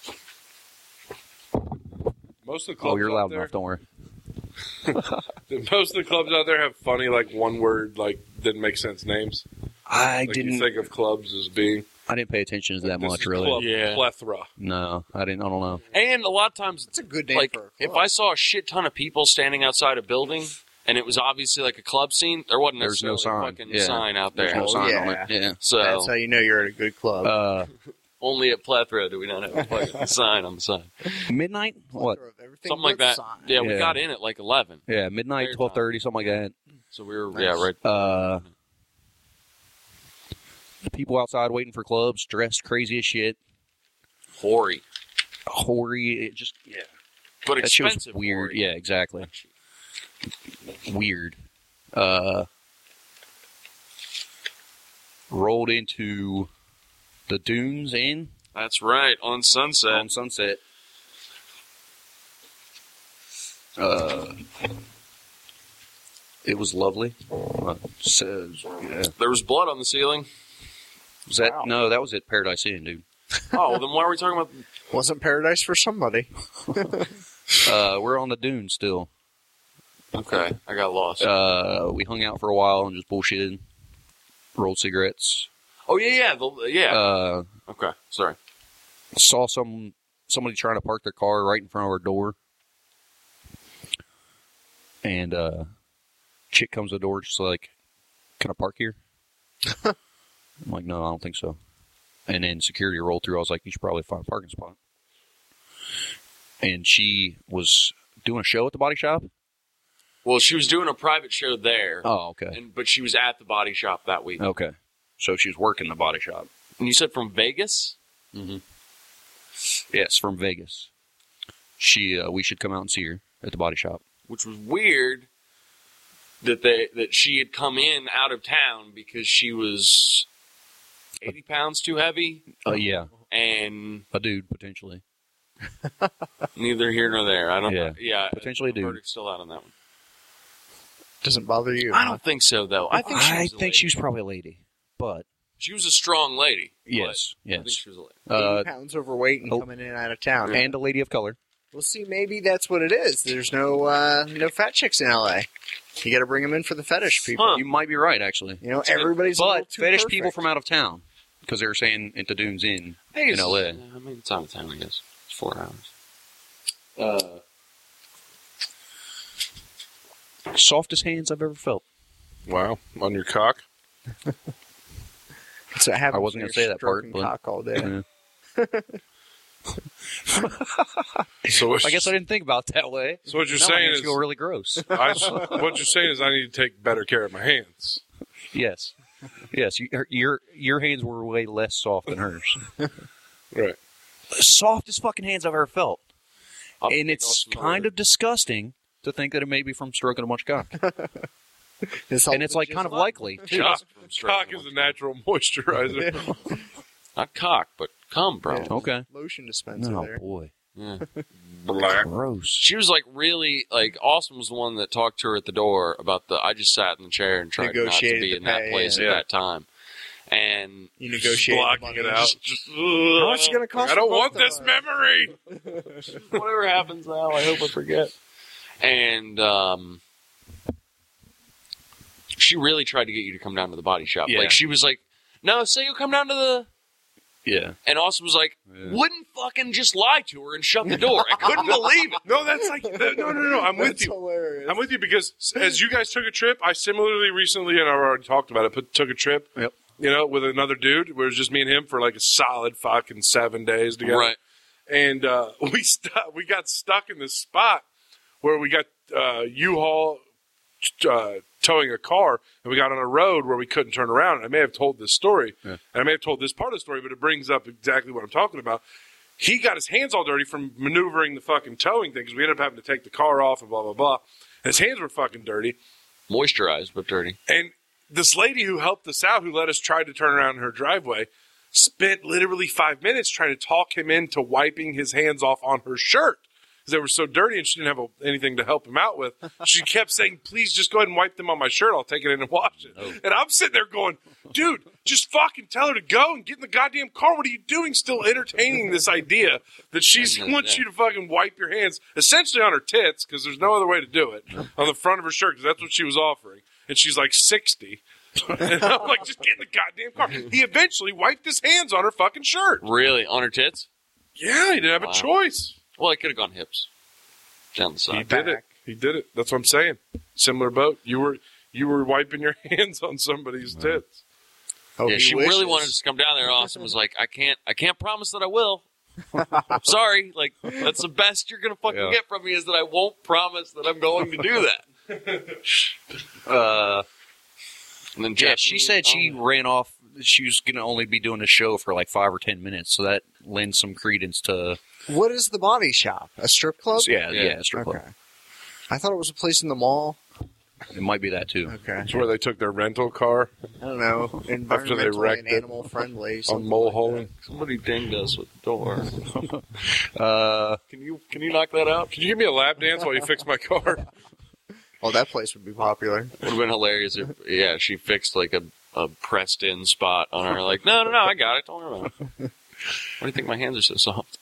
S2: Most of the clubs.
S1: Oh, you're
S2: out
S1: loud
S2: there,
S1: enough. Don't worry.
S2: Most of the clubs out there have funny, like one word, like didn't make sense names.
S1: I
S2: Like you
S1: didn't.
S2: think of clubs as being
S1: I didn't pay attention to that
S2: this
S1: much,
S2: is
S1: really.
S2: club
S4: Yeah.
S2: plethora.
S1: No, I didn't. I don't know.
S4: And a lot of times,
S5: it's a good name
S4: like
S5: for a club.
S4: if I saw a shit ton of people standing outside a building and it was obviously like a club scene, there wasn't
S1: There's no
S4: necessarily a
S1: sign.
S4: fucking
S1: Yeah.
S4: sign out
S1: There's
S4: there.
S1: no sign on
S5: yeah.
S1: it. Yeah.
S4: So
S5: That's how you know you're at a good club.
S4: only at Plethora do we not have a fucking sign on the side.
S1: Midnight? What?
S5: Everything
S4: Something like
S5: but
S4: that.
S5: sign.
S4: Yeah, we
S1: Yeah.
S4: got in at like 11.
S1: Yeah, midnight,
S4: Fair
S1: 12:30, something like that.
S4: So we were,
S5: Nice.
S4: yeah, right.
S1: The people outside waiting for clubs, dressed crazy as shit,
S4: Hoary.
S1: hoary. It just
S4: But
S1: that shit was
S4: expensive.
S1: weird.
S4: Hoary.
S1: Yeah, exactly. Weird. Rolled into the Dunes Inn
S4: That's right. On Sunset.
S1: on Sunset. It was lovely. Says, yeah.
S4: There was blood on the ceiling.
S1: Was that
S5: Wow.
S1: no? That was at Paradise Inn, dude.
S4: Oh, then why are we talking about...
S5: Wasn't paradise for somebody.
S1: We're on the dunes still.
S4: Okay, I got lost.
S1: We hung out for a while and just bullshitted. rolled cigarettes.
S4: Oh yeah. Okay, sorry.
S1: Saw somebody trying to park their car right in front of our door, and chick comes to the door just like, "Can I park here?" I'm like, "No, I don't think so." And then security rolled through. I was like, "You should probably find a parking spot." And she was doing a show at the body shop.
S4: Well, she was doing a private show there.
S1: Oh, okay.
S4: But she was at the body shop that week.
S1: Okay. So she was working the body shop.
S4: And you said from Vegas?
S1: Mm-hmm. Yes, from Vegas. We should come out and see her at the body shop.
S4: Which was weird that she had come in out of town because she was 80 pounds too heavy.
S1: Yeah.
S4: And
S1: a dude, potentially.
S4: Neither here nor there. I don't know.
S1: Yeah, potentially a dude.
S4: Verdict's still out on that one.
S5: Doesn't bother you.
S4: I don't think so, though. I think
S1: she was probably a lady, but
S4: she was a strong lady.
S1: Yes.
S4: I think she was a lady.
S5: 80 pounds overweight and coming in and out of town.
S1: And a lady of color.
S5: Well, see, maybe that's what it is. There's no fat chicks in L.A. You got to bring them in for the fetish people.
S1: Huh. You might be right, actually.
S5: You know, everybody's a little
S1: but
S5: too
S1: fetish
S5: perfect.
S1: people from out of town, because they were saying into Dunes in L.A.
S4: I mean, it's out of town, I guess. It's 4 hours.
S1: Softest hands I've ever felt.
S2: Wow. On your cock?
S5: So
S1: I wasn't going to say that part. But,
S5: cock all day.
S1: Yeah.
S2: So
S1: I guess I didn't think about it that way.
S2: So what you're
S1: Now
S2: saying
S1: my hands
S2: is
S1: feel really gross.
S2: what you're saying is I need to take better care of my hands.
S1: Yes. Your hands were way less soft than hers.
S2: Right.
S1: The softest fucking hands I've ever felt. And it's kind of disgusting to think that it may be from stroking a bunch of cock. And it's like kind of likely.
S2: Cock is a natural moisturizer.
S4: Not cock, but cum, bro.
S5: Yeah.
S1: Okay.
S5: Lotion dispenser
S1: Oh
S5: there.
S1: boy.
S4: Yeah.
S2: Black.
S1: Gross.
S4: She was like really like Austin was the one that talked to her at the door about I just sat in the chair and tried not to
S5: Negotiated
S4: be
S5: the
S4: in that
S5: pay,
S4: place at
S2: yeah.
S4: that time. And
S5: You negotiate
S2: Blocking it out.
S5: How much is it going to cost?
S2: I don't
S5: for
S2: want
S5: both of
S2: this
S5: us?
S2: memory.
S4: whatever happens now, I hope I forget. And she really tried to get you to come down to the body shop.
S1: Yeah.
S4: Like she was like, "No, say you'll come down to the."
S1: Yeah.
S4: And Austin was like,
S1: Yeah.
S4: "Wouldn't fucking just lie to her and shut the door." I couldn't believe it.
S2: No, that's like no. I'm with
S5: That's
S2: you.
S5: hilarious.
S2: I'm with you because as you guys took a trip, I similarly recently, and I've already talked about it, took a trip.
S1: Yep.
S2: You know, with another dude. It was just me and him for like a solid fucking 7 days together.
S4: Right.
S2: And we got stuck in this spot where we got U-Haul towing a car, and we got on a road where we couldn't turn around. And I may have told this story, and I may have told this part of the story, but it brings up exactly what I'm talking about. He got his hands all dirty from maneuvering the fucking towing thing because we ended up having to take the car off and blah, blah, blah. And his hands were fucking dirty.
S4: Moisturized but dirty.
S2: And this lady who helped us out, who let us try to turn around in her driveway, spent literally 5 minutes trying to talk him into wiping his hands off on her shirt because they were so dirty and she didn't have anything to help him out with. She kept saying, "Please just go ahead and wipe them on my shirt. I'll take it in and wash it." Oh. And I'm sitting there going, "Dude, just fucking tell her to go and get in the goddamn car. What are you doing still entertaining this idea that she wants you to fucking wipe your hands essentially on her tits because there's no other way to do it, on the front of her shirt because that's what she was offering." And she's like 60. And I'm like, just get in the goddamn car. He eventually wiped his hands on her fucking shirt.
S4: Really? On her tits?
S2: Yeah, he didn't have a choice.
S4: Well, I could have gone hips. Down the side.
S2: He did it. He did it. That's what I'm saying. Similar boat. You were wiping your hands on somebody's tits.
S5: Oh,
S4: Yeah,
S5: he
S4: she
S5: wishes.
S4: really wanted us to come down there. Austin was like, I can't promise that I will. I'm sorry. Like, that's the best you're going to fucking get from me is that I won't promise that I'm going to do that. And then
S1: Yeah, she said she ran off. She was going to only be doing a show for like 5 or 10 minutes, so that lends some credence to.
S5: What is the body shop? A strip club?
S1: Yeah, a strip club.
S5: Okay. I thought it was a place in the mall.
S1: It might be that too.
S5: Okay.
S2: It's where they took their rental car
S5: I don't know.
S2: After they
S5: Environmentally
S2: wrecked
S5: and
S2: it
S5: animal friendly.
S2: on
S5: something
S2: Mulholland.
S4: somebody dinged us with the door. Can you knock that out?
S2: Can you give me a lap dance while you fix my car?
S5: Oh, that place would be popular.
S4: Would have been hilarious if, she fixed like a pressed in spot on her. Like, no, I got it. Don't worry about it. Why do you think my hands are so soft?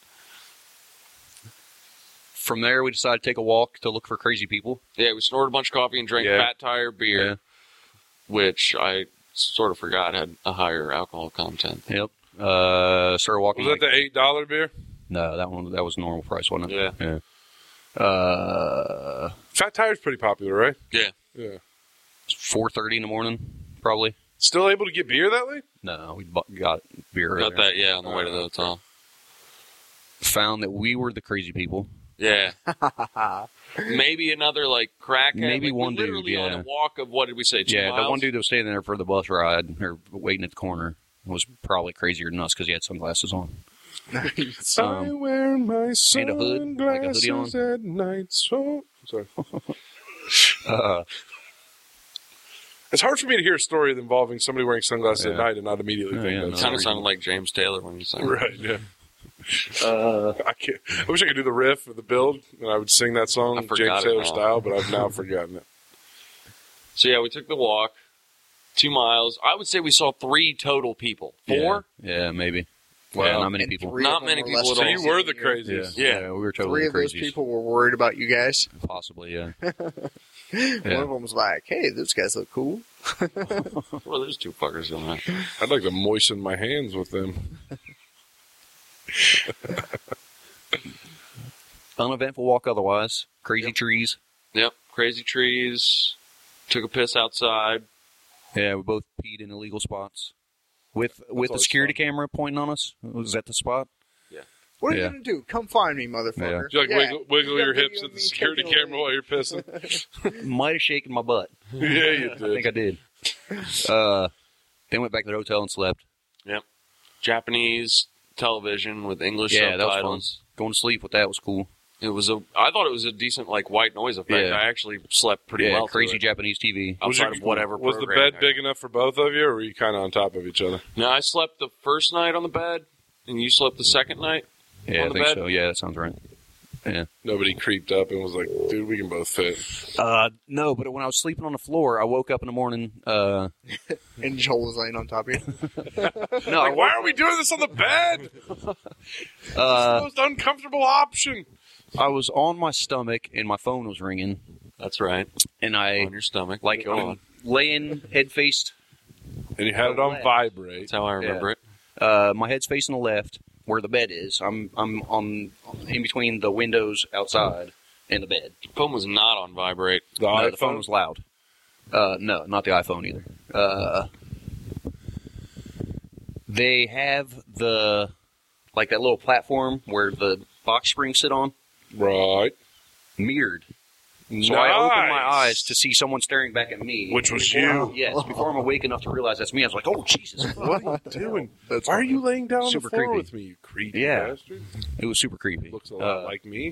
S1: From there, we decided to take a walk to look for crazy people.
S4: Yeah, we snorted a bunch of coffee and drank Fat Tire beer, which I sort of forgot had a higher alcohol content.
S1: Yep. Started walking.
S2: Was that the $8 beer?
S1: No, that was normal price, wasn't it?
S4: Yeah.
S2: Fat Tire's pretty popular, right?
S4: Yeah.
S2: Yeah.
S1: 4:30 in the morning, probably.
S2: Still able to get beer that late?
S1: No, we got beer.
S4: Got
S1: earlier.
S4: that, yeah, on the way to the hotel.
S1: Found that we were the crazy people.
S4: Yeah. Maybe another, like, crackhead.
S1: Maybe
S4: like,
S1: one dude,
S4: literally on
S1: yeah.
S4: a walk of, what did we say, 2
S1: Yeah,
S4: miles?
S1: the one dude that was standing there for the bus ride, or waiting at the corner, was probably crazier than us because he had sunglasses on.
S5: Nice.
S2: I wear my
S1: and a hood, like a hoodie on.
S2: sunglasses at night. So sorry. It's hard for me to hear a story involving somebody wearing sunglasses at
S1: Yeah.
S2: night and not immediately
S1: Yeah,
S2: think
S1: yeah,
S2: that's
S4: Kind of sounded like James Taylor when he sang.
S2: right. Yeah. I can't. I wish I could do the riff or the build, and I would sing that
S4: I
S2: song
S4: forgot
S2: James
S4: it
S2: Taylor
S4: now.
S2: style, but I've now forgotten it.
S4: So, yeah, we took the walk. 2 miles. I would say we saw 3 total people. 4?
S1: Yeah, maybe.
S2: Wow.
S1: Yeah, not many
S5: And
S1: people.
S5: three
S4: Not
S5: of them
S4: many
S5: were
S4: people
S5: less
S4: at
S2: So
S4: all.
S2: you
S5: crazy
S2: were
S5: than
S2: the
S5: you.
S2: craziest.
S1: Yeah, we were totally
S5: Three of those
S1: crazies.
S5: people were worried about you guys.
S1: Possibly, yeah.
S5: One of them was like, "Hey, those guys look cool."
S4: Well, there's 2 fuckers in there.
S2: I'd like to moisten my hands with them.
S1: Uneventful walk otherwise. Crazy trees.
S4: Yep. Crazy trees. Took a piss outside.
S1: Yeah, we both peed in illegal spots. With the
S2: always
S1: security
S2: fun.
S1: camera pointing on us. Was that the spot?
S5: What are you
S1: Yeah.
S5: gonna do? Come find me, motherfucker.
S2: You like wiggle
S5: You
S2: your
S5: got
S2: hips
S5: video
S2: at
S5: of
S2: the
S5: me
S2: security
S5: taking a
S2: camera while you're pissing.
S1: Might have shaken my butt.
S2: Yeah, you
S1: I think
S2: did.
S1: I did. Then went back to the hotel and slept.
S4: Japanese television with English
S1: Yeah, that was fun.
S4: subtitles.
S1: Going to sleep with that was cool.
S4: I thought it was a decent, like, white noise effect.
S1: Yeah.
S4: I actually slept pretty
S1: Yeah,
S4: well. to
S1: crazy
S4: it.
S1: Japanese TV.
S4: Outside of whatever
S2: Was the
S4: program
S2: bed
S4: I
S2: big
S4: had.
S2: enough for both of you, or were you kind of on top of each other?
S4: No, I slept the first night on the bed, and you slept the second night.
S1: Yeah,
S4: On
S1: I
S4: the
S1: think
S4: bed?
S1: so. Yeah, that sounds right.
S2: Nobody creeped up and was like, dude, we can both fit.
S1: No, but when I was sleeping on the floor, I woke up in the morning.
S5: And Joel was laying on top of you.
S1: No,
S2: Like, why are we doing this on the bed? It's the most uncomfortable option.
S1: I was on my stomach and my phone was ringing,
S4: That's right.
S1: and I
S4: On your stomach.
S1: like
S4: Go
S1: I'm
S4: on.
S1: laying head faced.
S2: And you had it on
S1: Left.
S2: vibrate.
S4: That's how I remember it.
S1: My head's facing the left, where the bed is. I'm on in between the windows outside and the bed.
S4: The phone was not on vibrate.
S2: The
S1: No,
S2: iPhone?
S1: the phone was loud. No, not the iPhone either. They have that little platform where the box springs sit on,
S2: Right.
S1: mirrored. So I opened my eyes to see someone staring back at me.
S2: Which was
S1: Before-
S2: you.
S1: Yes, before I'm awake enough to realize that's me. I was like, oh, Jesus.
S2: What are you doing? Why are you laying down on the
S1: Super
S2: floor
S1: creepy.
S2: with me, you creepy
S1: Yeah.
S2: bastard?
S1: It was super creepy.
S2: Looks a lot like me.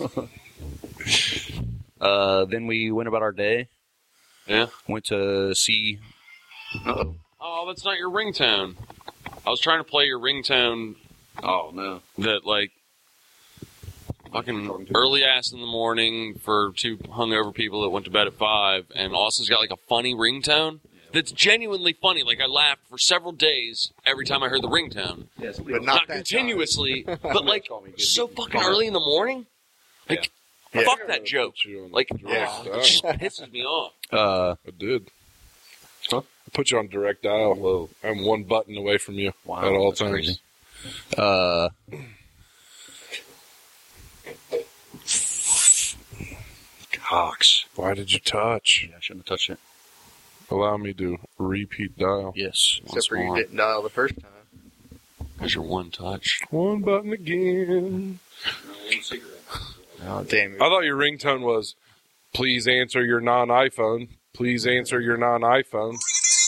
S1: Then we went about our day.
S4: Yeah.
S1: Went to see... Uh-oh.
S4: Oh, that's not your ringtone. I was trying to play your ringtone
S1: Oh, no.
S4: that, like, fucking early ass in the morning for 2 hungover people that went to bed at 5, and Austin's got, like, a funny ringtone that's genuinely funny. Like, I laughed for several days every time I heard the ringtone.
S1: Yes,
S5: But
S4: Not
S5: that
S4: continuously, but, like,
S1: Call me good.
S4: so fucking early in the morning? Like,
S5: Yeah.
S4: fuck that joke. Like,
S2: Yeah.
S4: it just pisses me off.
S2: I did.
S1: Huh?
S2: I put you on direct dial.
S1: Whoa.
S2: I'm one button away from you
S1: Wow,
S2: at all
S1: that's
S2: times.
S1: crazy. Cox.
S2: Why did you touch?
S1: Yeah, I shouldn't have touched it.
S2: Allow me to repeat dial.
S1: Yes.
S5: Except for you
S4: more.
S5: didn't dial the first time.
S4: Because you're one touch.
S2: One button again.
S5: Oh, damn it.
S2: I thought your ringtone was, please answer your non-iPhone. Please answer your non-iPhone.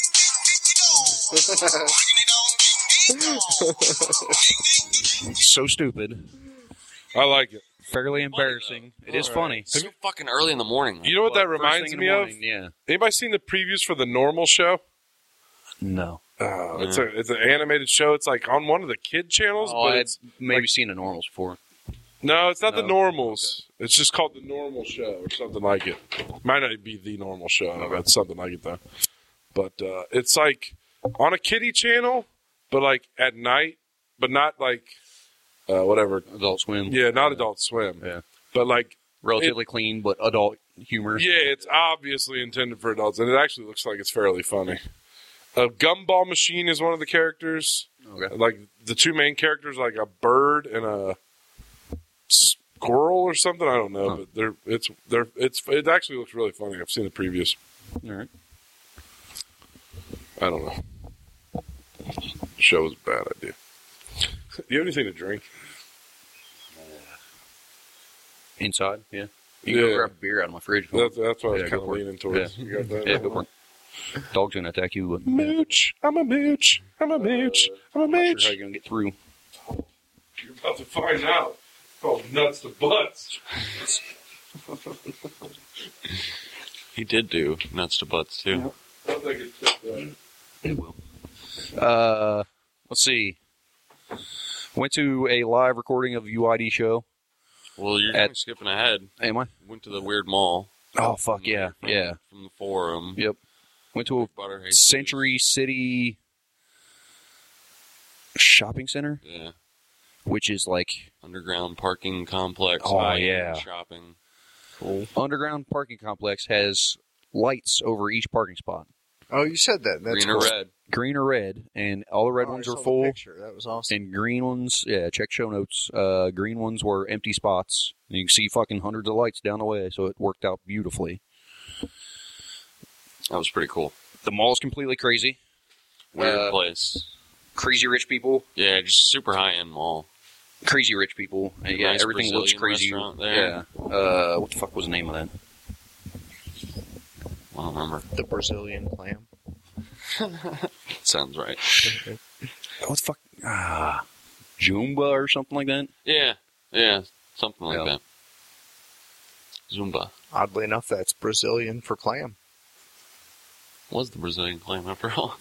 S1: So stupid.
S2: I like it.
S1: Fairly embarrassing. It is funny.
S4: It's so fucking early in the morning.
S2: You know what that
S1: But first
S2: reminds
S1: thing in
S2: me
S1: the
S2: of?
S1: morning, Yeah.
S2: Anybody seen the previews for the Normal Show?
S1: No.
S2: It's an animated show. It's like on one of the kid channels,
S1: Oh,
S2: but
S1: I'd
S2: it's
S1: maybe seen the normals before.
S2: no, it's not the
S1: No?
S2: Normals. It's just called the Normal Show or something like it. Might not be the Normal Show. I don't know. It's something like it though. But it's like on a kiddie channel, but like at night, but not like whatever.
S1: Adult Swim.
S2: Yeah, not Adult Swim.
S1: Yeah.
S2: But like
S1: Relatively clean, but adult humor.
S2: yeah, it's obviously intended for adults, and it actually looks like it's fairly funny. A gumball machine is one of the characters.
S1: Okay.
S2: Like the two main characters, like a bird and a squirrel or something. I don't know, but it actually looks really funny. I've seen the previews.
S1: All right.
S2: I don't know. The show was a bad idea. Do you have anything to drink?
S1: Inside, yeah. You can go grab a beer out of my fridge.
S2: That's what I was
S1: Yeah,
S2: kind
S1: go
S2: of
S1: for it.
S2: leaning towards.
S1: Yeah.
S2: You got that?
S1: Yeah, go for it. Dog's gonna attack you. But
S2: Mooch. I'm a mooch. I'm a mooch. I'm a
S1: I'm not
S2: mooch.
S1: sure how you're gonna get through.
S2: You're about to find out. It's called nuts to butts.
S4: He did do nuts to butts too.
S2: I don't think it's just that.
S1: It will. Let's see. Went to a live recording of the UID show.
S4: Well, you're kinda skipping ahead.
S1: Am I?
S4: Went to the weird mall.
S1: Oh, fuck yeah. Yeah.
S4: From the forum.
S1: Yep. Went to a
S4: Butter Hayes.
S1: Century City shopping center,
S4: Yeah.
S1: which is like
S4: Underground parking complex.
S1: Oh,
S4: high-end
S1: yeah.
S4: Shopping.
S1: underground parking complex has lights over each parking spot.
S5: Oh, you said that. That's
S4: Green or
S5: cool.
S4: red.
S1: Green or red, and all the red
S5: Oh, I
S1: ones
S5: saw
S1: are
S5: the
S1: full.
S5: picture. That was awesome.
S1: And green ones, yeah, check show notes. Green ones were empty spots. And you can see fucking hundreds of lights down the way, so it worked out beautifully.
S4: That was pretty cool.
S1: The mall's completely crazy.
S4: Weird place.
S1: Crazy rich people.
S4: Yeah, just super high-end mall.
S1: Crazy rich people. And yeah,
S4: Nice
S1: everything looks
S4: Brazilian
S1: crazy.
S4: restaurant there.
S1: Yeah. What the fuck was the name of that?
S4: I don't remember.
S5: The Brazilian clam.
S4: Sounds right.
S1: What the fuck? Jumba or something like that?
S4: Yeah, something like
S1: Yeah.
S4: that. Zumba.
S5: Oddly enough, that's Brazilian for clam.
S4: Was the Brazilian clam after all?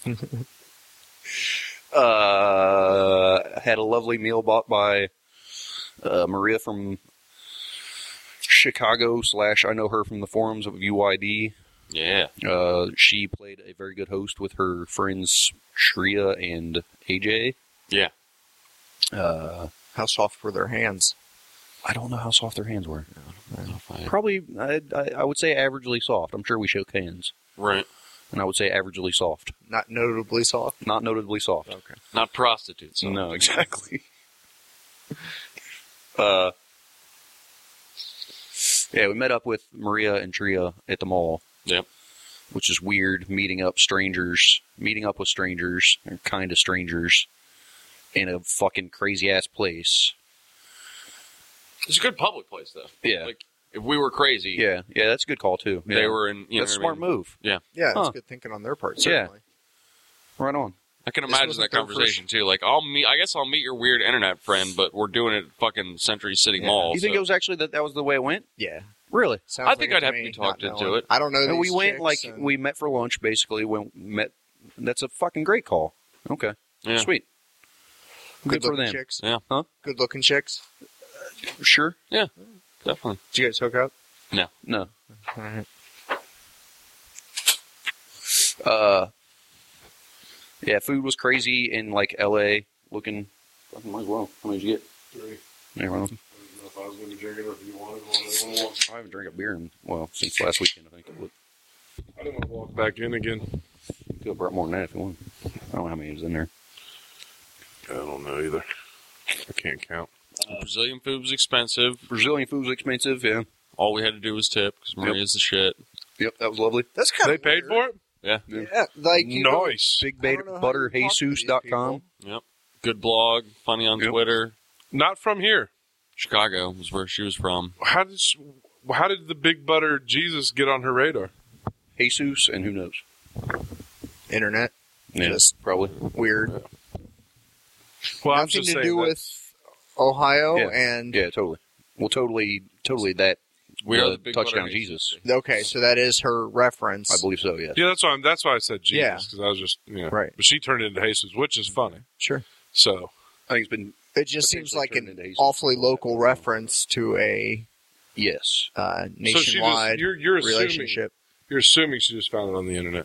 S1: Had a lovely meal bought by Maria from Chicago / I know her from the forums of UID.
S4: Yeah.
S1: She played a very good host with her friends Shreya and AJ.
S4: Yeah.
S5: How soft were their hands?
S1: I don't know how soft their hands were.
S4: Right.
S1: Probably, I would say averagely soft. I'm sure we shook hands. And I would say averagely soft.
S5: Not notably soft?
S1: Not notably soft.
S5: Okay.
S4: Not prostitutes. So.
S1: No, exactly. Yeah, we met up with Maria and Tria at the mall.
S4: Yep.
S1: Which is weird, meeting up with strangers, or kind of strangers, in a fucking crazy-ass place.
S4: It's a good public place, though.
S1: Yeah.
S4: Like, if we were crazy,
S1: Yeah, that's a good call, too.
S4: they
S1: Yeah.
S4: were in... You
S1: That's a
S4: know what I
S1: smart
S4: mean?
S1: move.
S4: Yeah.
S5: Yeah, that's
S1: Huh.
S5: good thinking on their part,
S1: Yeah.
S5: certainly.
S1: Right on.
S4: I can
S5: This
S4: imagine
S5: wasn't
S4: that
S5: their
S4: conversation, too. Like, I guess I'll meet your weird internet friend, but we're doing it at fucking Century City Mall.
S1: You think it was actually that was the way it went?
S5: Yeah.
S1: Really?
S5: Sounds
S4: I think
S5: like
S4: I'd
S5: it
S4: have
S5: to
S4: to be
S5: me,
S4: talked
S5: not
S4: into
S5: knowing.
S4: it.
S5: I don't know
S1: And
S5: these
S1: we went,
S5: chicks,
S1: like,
S5: and
S1: we met for lunch, basically. That's a fucking great call. Okay.
S4: Yeah.
S1: Sweet. Good for
S5: good-looking
S1: them.
S5: chicks.
S4: Yeah.
S1: Huh?
S5: Good-looking chicks.
S1: Sure.
S4: Definitely.
S5: Did you guys hook up?
S1: No.
S5: All right.
S1: Yeah, food was crazy in, like, L.A. looking... Fucking might as well. How many did you get?
S2: 3.
S1: Yeah, right on.
S2: I didn't know if I was going to be drinking or if you wanted one.
S1: I haven't drank a beer since last weekend, I think.
S2: I didn't want to walk back in again.
S1: You could have brought more than that if you want. I don't know how many was in there.
S2: I don't know either. I can't count.
S4: Brazilian food was expensive.
S1: Brazilian food's expensive, yeah.
S4: All we had to do was tip, because Maria's the shit.
S1: Yep, that was lovely.
S5: That's kind
S2: They
S5: of
S2: paid for it?
S4: Yeah.
S5: Yeah, like you go-
S2: Nice.
S1: Big
S5: I don't know how you talk to these
S1: butterjesus.com.
S4: Yep. Good blog. Funny on
S1: Yep.
S4: Twitter.
S2: Not from here.
S4: Chicago was where she was from.
S2: How did the Big Butter Jesus get on her radar?
S1: Jesus, and who knows?
S5: internet.
S1: Yeah,
S5: Just
S1: probably.
S5: weird.
S2: Well, I'm
S5: Nothing
S2: just
S5: to
S2: saying
S5: do
S2: that-
S5: with Ohio
S1: Yeah.
S5: and
S1: Yeah, totally. Well, totally that.
S4: We are the Big
S1: touchdown
S4: Butter
S1: Jesus.
S5: okay, so that is her reference.
S1: I believe so. Yes.
S2: Yeah, that's why I said Jesus,
S5: Yeah.
S2: because I was just,
S5: Right.
S2: But she turned into Jesus, which is funny.
S5: Sure.
S2: So,
S1: I think it's been
S5: It just seems
S1: Potentially
S5: like
S1: turned
S5: an
S1: into Jesus.
S5: awfully local reference to a
S1: yes.
S5: nationwide
S2: you're assuming,
S5: relationship.
S2: You're assuming she just found it on the internet.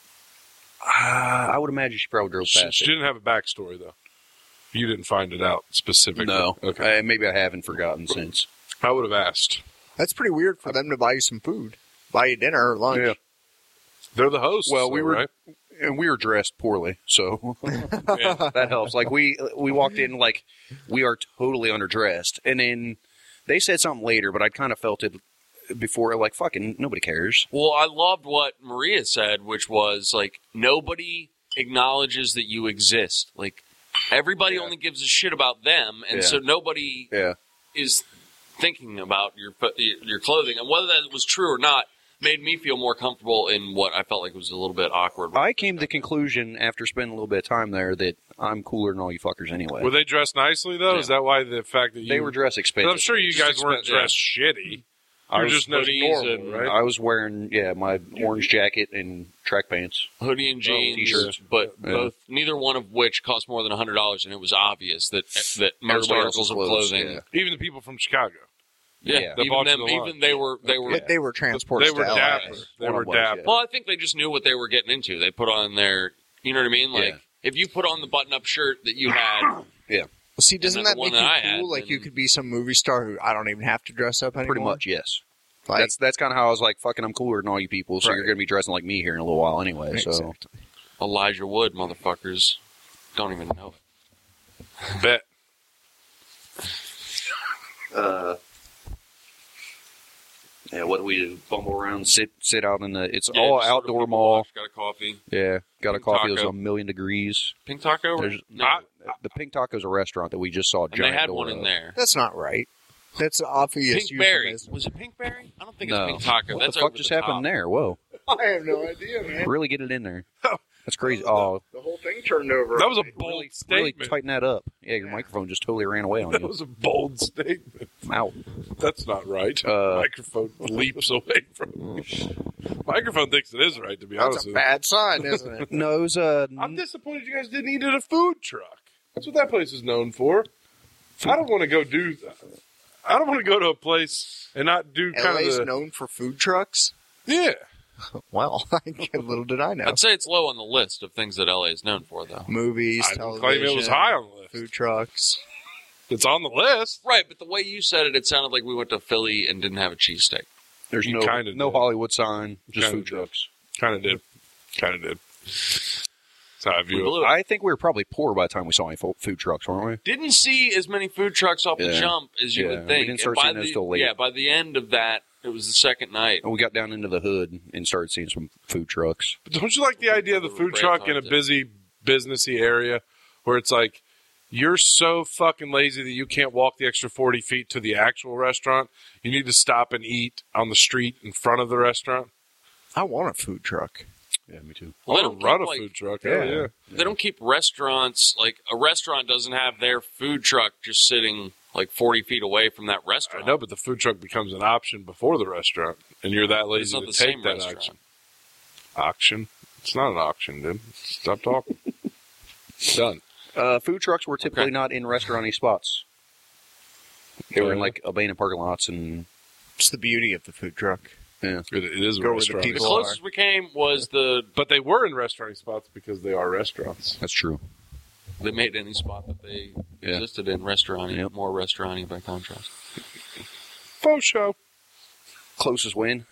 S1: I would imagine she probably drove
S2: She
S1: past it.
S2: didn't have a backstory though. You didn't find it out specifically.
S1: No.
S2: Okay.
S1: Maybe I haven't forgotten since.
S2: I would have asked.
S5: That's pretty weird for them to buy you some food, buy you dinner or lunch.
S1: Yeah.
S2: They're the hosts.
S1: Well, we
S2: though,
S1: were-
S2: right.
S1: And we were dressed poorly, so that helps. Like we walked in like we are totally underdressed, and then they said something later, but I kind of felt it before. Like fucking nobody cares.
S4: Well, I loved what Maria said, which was like nobody acknowledges that you exist. Like everybody only gives a shit about them, and so nobody is thinking about your clothing, and whether that was true or not. Made me feel more comfortable in what I felt like was a little bit awkward.
S1: I came to the conclusion after spending a little bit of time there that I'm cooler than all you fuckers anyway.
S2: Were they dressed nicely though?
S4: Yeah.
S2: Is that why the fact that you
S1: They were dressed expensive.
S2: I'm sure you guys weren't dressed shitty. You were just normal, right?
S1: I was wearing my orange jacket and track pants,
S4: hoodie and jeans,
S1: t-shirts,
S4: but neither one of which cost more than $100, and it was obvious that most articles of clothing,
S2: even the people from Chicago.
S1: Yeah.
S4: Even them, even they were
S5: But they were transported.
S2: They were
S5: to LA.
S2: dapper. They were dapper.
S4: Well, I think they just knew what they were getting into. They put on their, you know what I mean? Like, if you put on the button-up shirt that you had...
S5: Well, see, doesn't that
S4: one
S5: make
S4: that I
S5: you
S4: had,
S5: cool? Like,
S4: then-
S5: you could be some movie star who I don't even have to dress up anymore?
S1: Pretty much, yes.
S5: Like,
S1: That's kind of how I was like, fucking, I'm cooler than all you people, so
S5: Right.
S1: you're going to be dressing like me here in a little while anyway. So
S5: exactly.
S4: Elijah Wood, motherfuckers. Don't even know it.
S2: Bet.
S1: Yeah, what do we do? Bumble around, sit out in the. It's
S4: Yeah,
S1: all
S4: just sort of
S1: outdoor
S4: people
S1: mall.
S4: watch, got a coffee.
S1: Yeah, got a
S4: Pink
S1: coffee. It was
S4: taco.
S1: 1,000,000 degrees.
S4: Pink Taco?
S1: There's
S4: No.
S1: the Pink Taco's a restaurant that we just saw.
S4: And they had one in there.
S5: That's not right. That's obvious.
S4: Pinkberry.
S5: euphemism.
S4: Was it Pinkberry? I don't think
S1: No.
S4: it's Pink Taco.
S1: What
S4: That's
S1: the fuck
S4: over
S1: just
S4: the
S1: happened
S4: top.
S1: there? Whoa,
S5: I have no idea, man.
S1: really get it in there. That's crazy. Oh,
S5: The whole thing turned over.
S2: That was a bold
S1: really
S2: statement.
S1: tighten that up. Yeah, your microphone just totally ran away on
S2: That
S1: you.
S2: was a bold statement.
S1: I'm out.
S2: That's not right. Microphone leaps away from me. Microphone thinks it is right, to be honest
S5: That's a
S2: with you.
S5: bad sign, isn't it?
S1: No, it was
S2: I'm disappointed you guys didn't eat at a food truck. That's what that place is known for. I don't want to go do that. I don't want to go to a place and not do kind
S5: LA's
S2: of the...
S5: known for food trucks?
S2: Yeah.
S5: Well, little did I know.
S4: I'd say it's low on the list of things that LA is known for, though.
S5: Movies,
S2: I didn't
S5: television,
S2: claim it was high on the list.
S5: food trucks.
S2: It's on the list.
S4: Right, but the way you said it, it sounded like we went to Philly and didn't have a cheesesteak.
S1: there's
S2: You
S1: no
S2: kinda
S1: no
S2: did.
S1: Hollywood sign, just
S2: Kinda
S1: food
S2: did.
S1: trucks.
S2: Kind of did. That's how I view
S4: blew
S2: it.
S4: it.
S1: I think we were probably poor by the time we saw any food trucks, weren't we?
S4: Didn't see as many food trucks off the
S1: Yeah.
S4: jump as you
S1: Yeah,
S4: would
S1: we
S4: think.
S1: didn't start
S4: And by
S1: seeing those till late.
S4: Yeah, by the end of that, it was the second night.
S1: And we got down into the hood and started seeing some food trucks.
S2: But don't you like the idea of the food truck in a busy, businessy area where it's like you're so fucking lazy that you can't walk the extra 40 feet to the actual restaurant? You need to stop and eat on the street in front of the restaurant?
S5: I want a food truck.
S1: Yeah, me too.
S4: Well,
S2: I
S4: they
S2: want to
S4: don't
S2: run
S4: keep,
S2: a
S4: like-
S2: food truck. Hell yeah.
S4: They don't keep restaurants, like a restaurant doesn't have their food truck just sitting like 40 feet away from that
S2: I
S4: restaurant.
S2: know, but the food truck becomes an option before the restaurant, and you're that
S4: But it's
S2: lazy
S4: not
S2: to
S4: the
S2: take
S4: same
S2: that
S4: restaurant.
S2: action. Auction? It's not an auction, dude. Stop talking. Done.
S1: Food trucks were typically
S4: Okay.
S1: not in restauranty spots. They were in like abandoned parking lots and
S5: It's the beauty of the food truck.
S2: It is a
S5: Go where the
S2: restaurant.
S4: The
S5: people
S4: closest we came was
S2: But they were in restaurant spots because they are restaurants.
S1: that's true.
S4: they made any spot that they
S1: Yeah.
S4: existed in restaurant,
S1: Yep.
S4: more restaurant by contrast.
S2: Faux show.
S1: Closest win.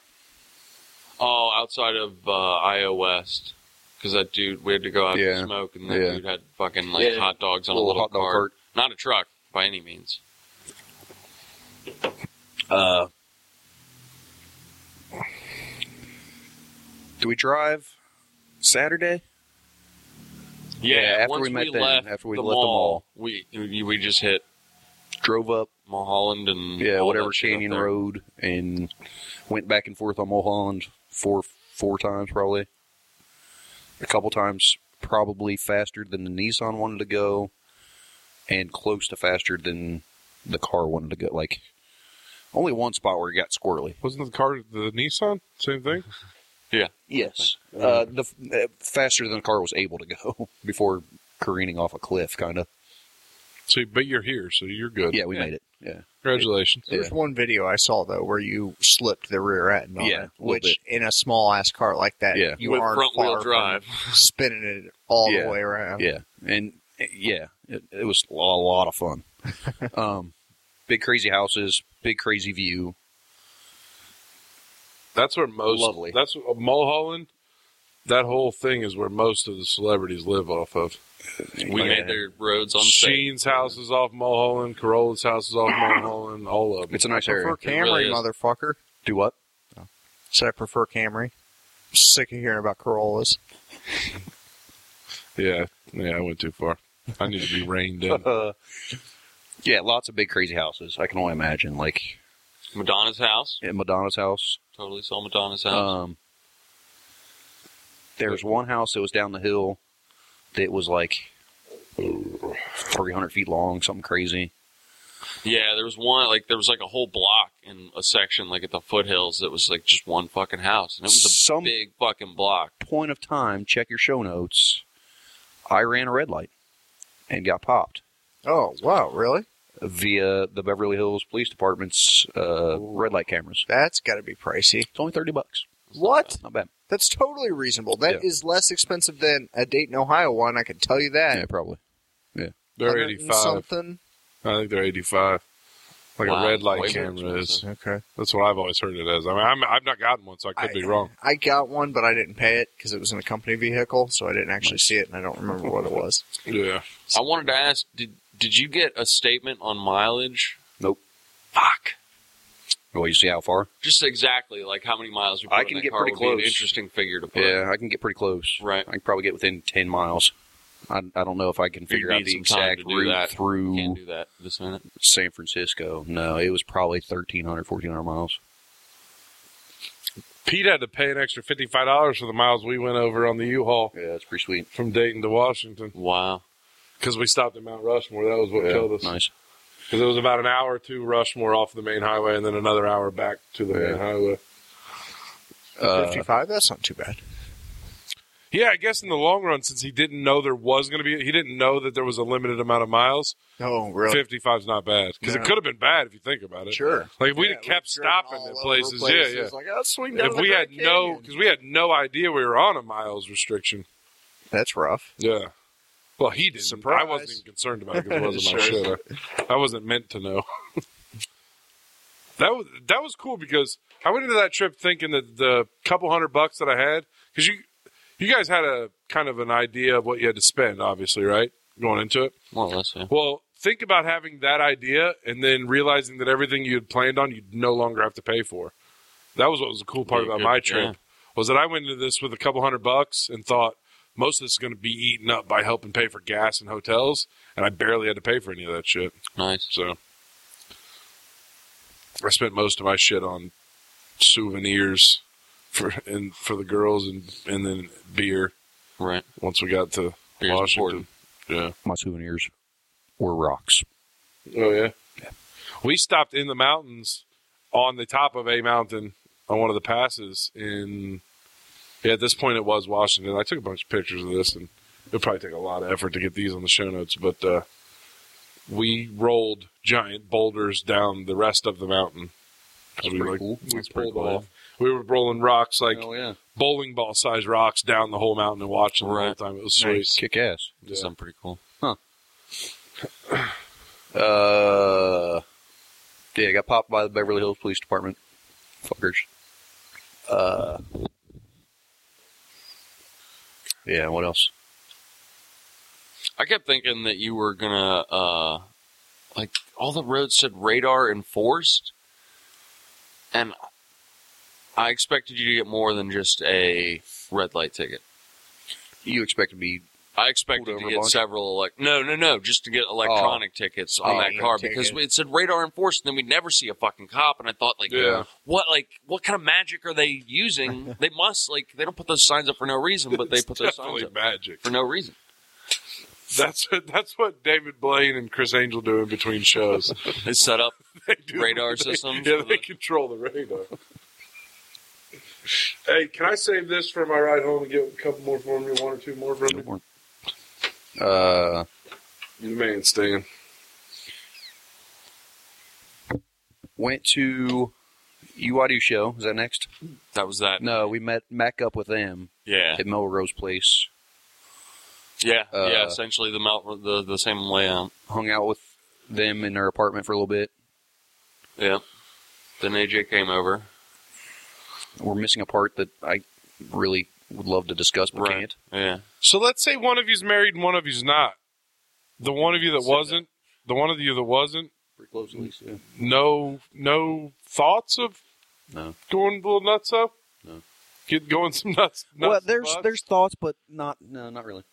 S4: Oh, outside of IO West. Because that dude, we had to go out
S1: Yeah.
S4: and smoke, and that
S1: Yeah.
S4: dude had fucking like
S1: Yeah.
S4: hot dogs on a
S1: Little
S4: little
S1: hot dog
S4: cart.
S1: cart.
S4: Not a truck, by any means.
S1: Do we drive Saturday?
S4: Yeah,
S1: after
S4: once
S1: we met them,
S4: left
S1: after we
S4: the
S1: left the
S4: mall,
S1: mall.
S4: we just hit
S1: Drove up,
S4: Mulholland and all
S1: whatever
S4: that shit up
S1: Canyon
S4: there.
S1: Road, and went back and forth on Mulholland four times probably. A couple times probably faster than the Nissan wanted to go, and close to faster than the car wanted to go. Like only one spot where it got squirrely.
S2: Wasn't the car the Nissan? Same thing?
S4: Yeah.
S1: Yes, faster than the car was able to go before careening off a cliff, kind of.
S2: So, but you're here, so you're good.
S1: Yeah, we made it. Yeah.
S2: Congratulations.
S5: There's one video I saw though where you slipped the rear end on
S1: Yeah,
S5: it,
S1: a little
S5: which
S1: bit.
S5: in a small ass car like that,
S1: Yeah.
S5: you
S4: With
S5: aren't
S4: front-wheel
S5: far from
S4: drive.
S5: spinning it all
S1: Yeah.
S5: the way around.
S1: Yeah, and it was a lot of fun. Big crazy houses, big crazy view.
S2: That's where most.
S1: Lovely.
S2: That's Mulholland. That whole thing is where most of the celebrities live off of.
S4: We made their roads unsafe.
S2: Sheen's house is off Mulholland. Corolla's house is off Mulholland. All of them.
S1: It's a nice
S5: I
S1: area.
S5: prefer Camry,
S4: really is.
S5: motherfucker.
S1: Do what?
S5: Said I prefer Camry. I'm sick of hearing about Corollas.
S2: Yeah, I went too far. I need to be reined in.
S1: Yeah, lots of big crazy houses. I can only imagine, like
S4: Madonna's house.
S1: at Madonna's house.
S4: Totally saw Madonna's house.
S1: There's one house that was down the hill that was like 300 feet long, something crazy.
S4: Yeah, there was one, like, there was like a whole block in a section, like at the foothills, that was like just one fucking house. And it was a big fucking block.
S1: Point of time, check your show notes. I ran a red light and got popped
S5: Oh, wow, really?
S1: via the Beverly Hills Police Department's red light cameras.
S5: That's got to be pricey.
S1: It's only $30.
S5: What?
S1: Not bad.
S5: That's totally reasonable. That
S1: Yeah.
S5: is less expensive than a Dayton, Ohio one, I can tell you that.
S1: Yeah, probably.
S2: They're
S5: 100 and
S2: 85.
S5: something.
S2: I think they're 85. Like
S4: Wow,
S2: a red light
S4: way more
S2: camera is.
S4: expensive.
S5: Okay.
S2: That's what I've always heard it as. I mean, I've not gotten one, so I could be wrong.
S5: I got one, but I didn't pay it because it was in a company vehicle, so I didn't actually see it, and I don't remember what it was.
S2: Yeah.
S4: I wanted to ask, did you get a statement on mileage?
S1: Nope.
S4: Fuck.
S1: Well, you see how far?
S4: Just exactly, like how many miles you put
S1: I
S4: in
S1: can
S4: that
S1: get
S4: car
S1: pretty
S4: would be an
S1: close.
S4: interesting figure to put.
S1: Yeah, I can get pretty close.
S4: Right.
S1: I can probably get within 10 miles. I don't know if I can figure
S4: You'd
S1: out
S4: need
S1: the
S4: some time
S1: exact
S4: to do
S1: route
S4: that.
S1: through
S4: Can't do that this minute.
S1: San Francisco. No, it was probably 1,300, 1,400 miles.
S2: Pete had to pay an extra $55 for the miles we went over on the U-Haul
S1: Yeah, that's pretty sweet.
S2: from Dayton to Washington
S4: Wow.
S2: because we stopped at Mount Rushmore. That was what killed us.
S1: Nice.
S2: Because it was about an hour to Rushmore off the main highway and then another hour back to the main highway.
S5: 55? That's not too bad.
S2: Yeah, I guess in the long run, since he didn't know there was going to be, he didn't know that there was a limited amount of miles.
S5: Oh, really?
S2: 55's not bad because it
S5: No.
S2: could have been bad if you think about it.
S5: Sure.
S2: Like if we'd have
S5: Yeah,
S2: kept
S5: we've driven
S2: stopping
S5: all
S2: at
S5: over
S2: places,
S5: places,
S2: yeah.
S5: Like, I'll swing down
S2: If
S5: the
S2: we had
S5: Grand
S2: no,
S5: Canyon.
S2: because we had no idea we were on a miles restriction.
S5: That's rough.
S2: Yeah. Well, he didn't.
S5: Surprise.
S2: I wasn't even concerned about it because it wasn't my
S5: Sure.
S2: shit. I wasn't meant to know. That was cool because I went into that trip thinking that the couple $100 that I had, because you guys had a kind of an idea of what you had to spend, obviously, right? Going into it.
S4: More or less, yeah.
S2: Well, think about having that idea and then realizing that everything you had planned on, you'd no longer have to pay for. That was what was the cool part
S4: Yeah,
S2: about
S4: good,
S2: my trip,
S4: yeah.
S2: was that I went into this with a couple $100 and thought most of this is going to be eaten up by helping pay for gas and hotels, and I barely had to pay for any of that shit.
S4: Nice.
S2: So I spent most of my shit on souvenirs for the girls and then beer
S4: Right.
S2: once we got to
S4: Beer's
S2: Washington. Yeah.
S1: My souvenirs were rocks.
S2: Oh, yeah? We stopped in the mountains on the top of a mountain on one of the passes at this point it was Washington. I took a bunch of pictures of this, and it'll probably take a lot of effort to get these on the show notes, but we rolled giant boulders down the rest of the mountain.
S1: That's
S2: we
S1: pretty cool.
S2: We
S1: That's pretty
S2: pulled
S1: cool.
S2: off. We were rolling rocks like
S1: yeah.
S2: bowling ball sized rocks down the whole mountain and watching them the whole
S4: Right.
S2: time. It was sweet.
S5: Nice.
S1: Kick ass.
S2: Yeah.
S4: Sounds pretty cool.
S1: Yeah, I got popped by the Beverly Hills Police Department. Fuckers. Yeah, what else?
S4: I kept thinking that you were gonna, like, all the roads said radar enforced, and I expected you to get more than just a red light ticket.
S1: You expect to be...
S4: I expected
S1: Pulled
S4: to
S1: over a
S4: get
S1: bunch?
S4: several, no, just to get electronic tickets on that car because
S5: ticket.
S4: it said radar enforced, and then we'd never see a fucking cop, and I thought, like,
S2: Yeah.
S4: what kind of magic are they using? They must, like, they don't put those signs up for no reason, but they put those signs
S2: Definitely
S4: up
S2: magic.
S4: for no reason.
S2: That's what David Blaine and Chris Angel do in between shows.
S4: They set up
S2: They do-
S4: radar systems.
S2: Yeah,
S4: for
S2: they
S4: the-
S2: control the radar. Hey, can I save this for my ride home and get a couple more from you? One or two more from me?
S1: Uh,
S2: You the man, Stan.
S1: went to UID show. Is that next?
S4: That was that.
S1: No, we met back up with them
S4: Yeah.
S1: at Melrose Place.
S4: Yeah. Essentially the same layout.
S1: Hung out with them in their apartment for a little bit.
S4: Yeah. Then AJ came over.
S1: We're missing a part that I really would love to discuss, but can't.
S4: Yeah.
S2: So let's say one of you's married and one of you's not. The one of you that wasn't,
S1: Pretty close, at least, yeah.
S2: no thoughts of
S1: No.
S2: going a little nutso?
S1: No.
S2: Going some nuts.
S1: Well,
S2: and
S1: there's
S2: bucks?
S1: thoughts, but not really.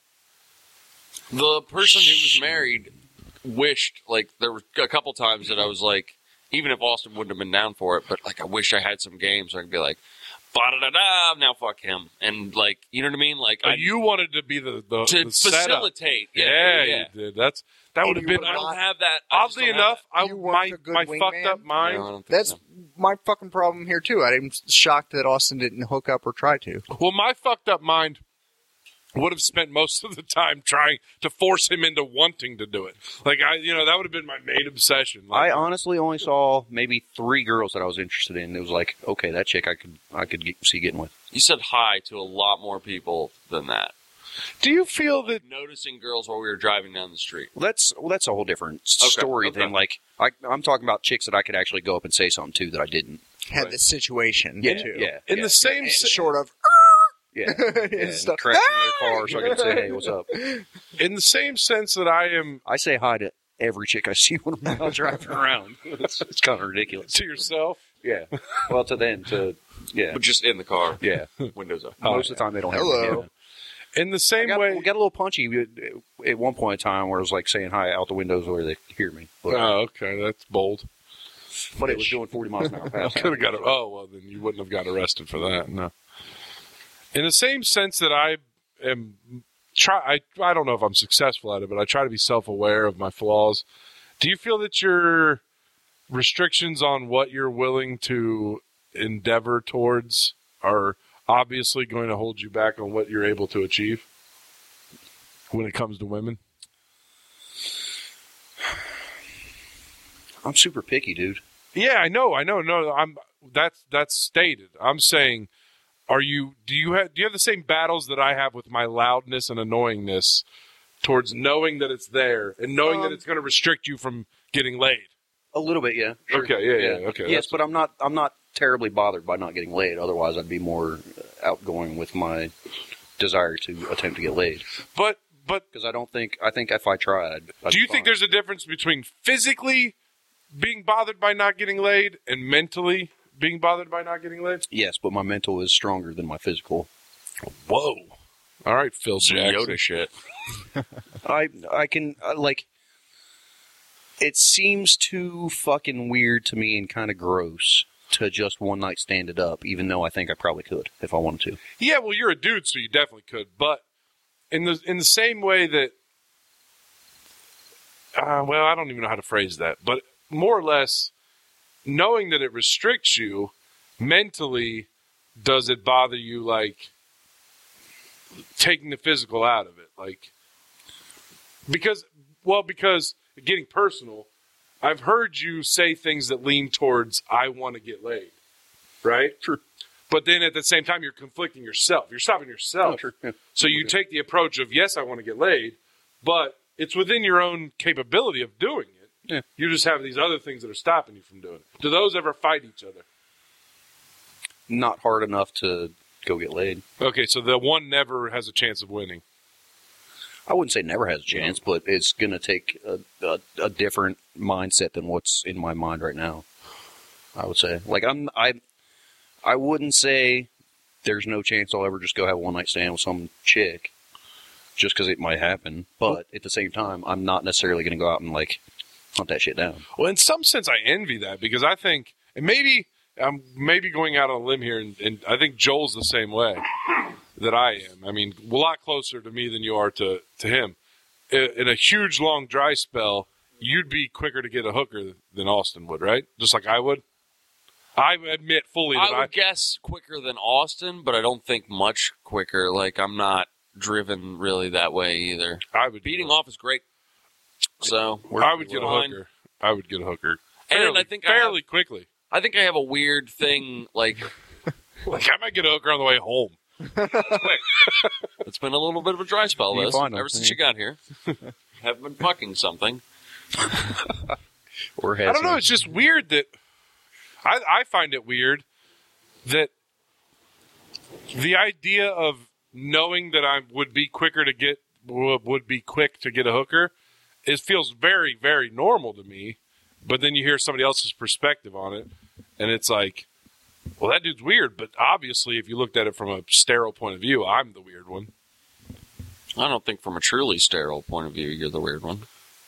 S4: The person who was married wished, like, there were a couple times that I was like, even if Austin wouldn't have been down for it, but, like, I wish I had some games so I could be like, ba-da-da-da, now fuck him. And, like, you know what I mean? Like,
S2: You wanted to be the
S4: to
S2: setup.
S4: facilitate.
S2: Yeah,
S4: Yeah.
S2: you did. That would have been.
S4: I don't have that. I just
S2: Oddly
S4: don't have
S2: enough,
S5: You weren't a good
S2: my
S5: wingman?
S2: fucked up
S4: that.
S2: mind.
S4: No, I don't think
S5: That's
S4: so.
S5: my fucking problem here too. I'm shocked that Austin didn't hook up or try to.
S2: Well, my fucked up mind would have spent most of the time trying to force him into wanting to do it. Like that would have been my main obsession.
S1: I
S2: Like,
S1: honestly only saw maybe 3 girls that I was interested in. It was like, okay, that chick I could see getting with.
S4: You said hi to a lot more people than that.
S2: do you feel that?
S4: Noticing girls while we were driving down the street.
S1: That's a whole different story
S4: okay.
S1: than like I'm talking about chicks that I could actually go up and say something to that I didn't.
S5: Had
S2: Right.
S5: the situation too.
S2: In the same
S5: Short of
S1: Yeah,
S5: stuff.
S1: crashing their car so I can say, hey, what's up?
S2: in the same sense that I am
S1: I say hi to every chick I see when I'm out driving around. It's kind of ridiculous.
S2: to yourself.
S1: Yeah. Well, to them, yeah,
S4: But just in the car.
S1: yeah.
S4: Windows up.
S1: Most of the time they don't have
S5: Hello.
S2: In the same way.
S1: We got a little punchy at one point in time where it was like saying hi out the windows where they could hear me. But,
S2: Oh, okay, that's bold.
S1: but it was doing 40 miles an hour past.
S2: Could have got it. Oh, well, then you wouldn't have got arrested for that. No. In the same sense that I am I don't know if I'm successful at it, but I try to be self-aware of my flaws. Do you feel that your restrictions on what you're willing to endeavor towards are obviously going to hold you back on what you're able to achieve when it comes to women?
S1: I'm super picky, dude.
S2: Yeah, I know. No, that's stated. I'm saying, do you have the same battles that I have with my loudness and annoyingness towards knowing that it's there and knowing that it's going to restrict you from getting laid?
S1: A little bit, yeah. Sure.
S2: Okay, yeah, okay.
S1: Yes, but I'm not terribly bothered by not getting laid. Otherwise, I'd be more outgoing with my desire to attempt to get laid.
S2: But
S1: Because I think if I tried, I'd
S2: do you
S1: be
S2: think
S1: fine.
S2: there's a difference between physically being bothered by not getting laid and mentally being bothered by not getting laid?
S1: Yes, but my mental is stronger than my physical.
S2: Whoa. All right, Phil
S4: Some
S2: Jackson.
S4: Yoda shit.
S1: I can like. It seems too fucking weird to me and kind of gross to just one night stand it up, even though I think I probably could if I wanted to.
S2: Yeah, well, you're a dude, so you definitely could. But in the same way that, well, I don't even know how to phrase that. But more or less, knowing that it restricts you mentally, does it bother you? Like taking the physical out of it, like because getting personal. I've heard you say things that lean towards I want to get laid, right?
S1: True.
S2: But then at the same time, you're conflicting yourself. You're stopping yourself.
S1: Oh, sure. Yeah.
S2: So you take the approach of, yes, I want to get laid, but it's within your own capability of doing it.
S1: Yeah.
S2: You just have these other things that are stopping you from doing it. Do those ever fight each other?
S1: Not hard enough to go get laid.
S2: Okay, so the one never has a chance of winning.
S1: I wouldn't say never has a chance, but it's going to take a different mindset than what's in my mind right now. I would say, like I wouldn't say there's no chance I'll ever just go have a one night stand with some chick, just because it might happen. But at the same time, I'm not necessarily going to go out and like hunt that shit down.
S2: Well, in some sense, I envy that because I think, and maybe I'm going out on a limb here, and I think Joel's the same way that I am. I mean, a lot closer to me than you are to him. In a huge, long, dry spell, you'd be quicker to get a hooker than Austin would, right? Just like I would. I admit fully that
S4: I would guess quicker than Austin, but I don't think much quicker. Like, I'm not driven really that way either.
S2: I would
S4: Beating off is great. So
S2: I would get a
S4: fine.
S2: hooker. I would get a hooker.
S4: And I think
S2: fairly quickly.
S4: I think I have a weird thing, like,
S2: Like I might get a hooker on the way home.
S4: it's been a little bit of a dry spell,
S1: You
S4: Liz,
S1: find 'em,
S4: ever since
S1: yeah.
S4: you got here. Haven't been fucking something.
S1: Or
S2: I don't know. It's just weird that I find it weird that the idea of knowing that I would be quick to get a hooker, it feels very, very normal to me. But then you hear somebody else's perspective on it, and it's like, well, that dude's weird. But obviously, if you looked at it from a sterile point of view, I'm the weird one.
S4: I don't think from a truly sterile point of view, you're the weird one.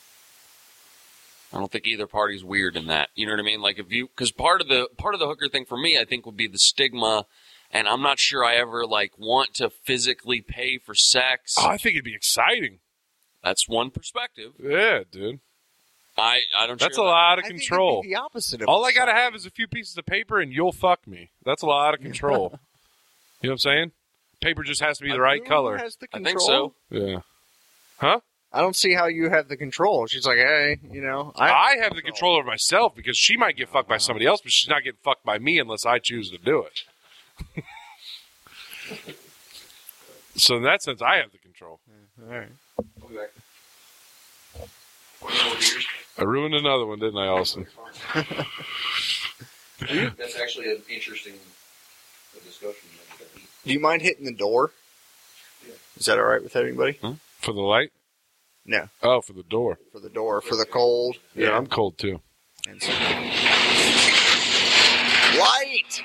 S4: I don't think either party's weird in that. You know what I mean? Like because part of the hooker thing for me, I think, would be the stigma, and I'm not sure I ever want to physically pay for sex.
S2: Oh, I think it'd be exciting.
S4: That's one perspective.
S2: Yeah, dude.
S4: I don't.
S2: That's a lot of control.
S5: I think it'd be the opposite of
S2: all I gotta have is a few pieces of paper, and you'll fuck me. That's a lot of control. You know what I'm saying? Paper just has to be the right color.
S5: Has the
S4: I
S5: control?
S4: think so.
S2: Yeah. Huh?
S5: I don't see how you have the control. She's like, hey,
S2: I have the control over myself because she might get fucked by somebody else, but she's not getting fucked by me unless I choose to do it. So in that sense, I have the control.
S5: All right.
S2: I ruined another one, didn't I, Austin?
S1: That's actually an interesting discussion.
S5: Do you mind hitting the door?
S1: Yeah.
S5: Is that all right with anybody?
S2: For the light?
S5: No,
S2: Oh, for the door.
S5: for the door, for the cold.
S2: Yeah, I'm cold too.
S5: And so- Light!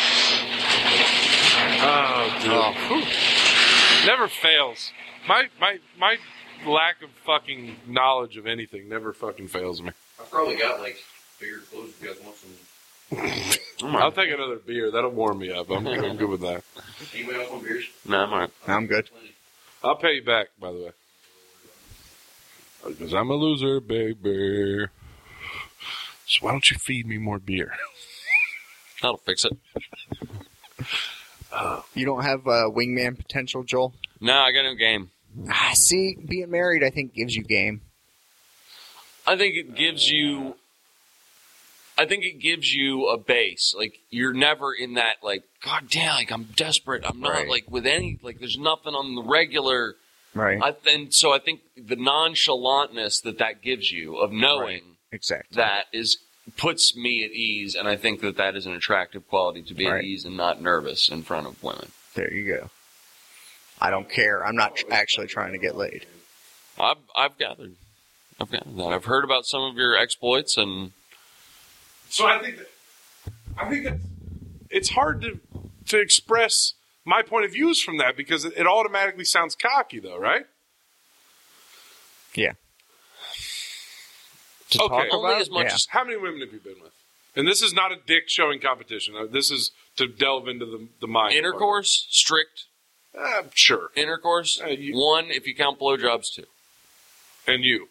S2: Oh, dude. Never fails. My lack of fucking knowledge of anything never fucking fails me.
S1: I've probably got bigger clothes if you guys want some.
S2: I'll take another beer. That'll warm me up. I'm good with that.
S1: Anybody else want beers?
S4: No, I'm all right.
S5: I'm good.
S2: I'll pay you back, by the way. Because I'm a loser, baby. So why don't you feed me more beer?
S4: That'll fix it.
S5: You don't have wingman potential, Joel?
S4: No, I got no game.
S5: See, being married, I think, gives you game.
S4: I think it gives you a base. You're never in that, God damn, I'm desperate. I'm not,
S5: Right.
S4: with any, there's nothing on the regular.
S5: Right.
S4: And so I think the nonchalantness that gives you of knowing
S5: Exactly.
S4: that puts me at ease, and I think that is an attractive quality, to be at ease and not nervous in front of women.
S5: There you go. I don't care. I'm not actually trying to get laid.
S4: I've gathered that. I've heard about some of your exploits, and
S2: So I think that it's hard to express my point of views from that because it automatically sounds cocky, though, right?
S5: Yeah.
S2: Okay.
S5: talk
S4: only
S5: about?
S4: as much
S5: Yeah.
S4: as
S2: How many women have you been with? And this is not a dick showing competition. This is to delve into the mind.
S4: intercourse, strict
S2: Sure.
S4: intercourse. One, if you count blowjobs, two.
S2: And you.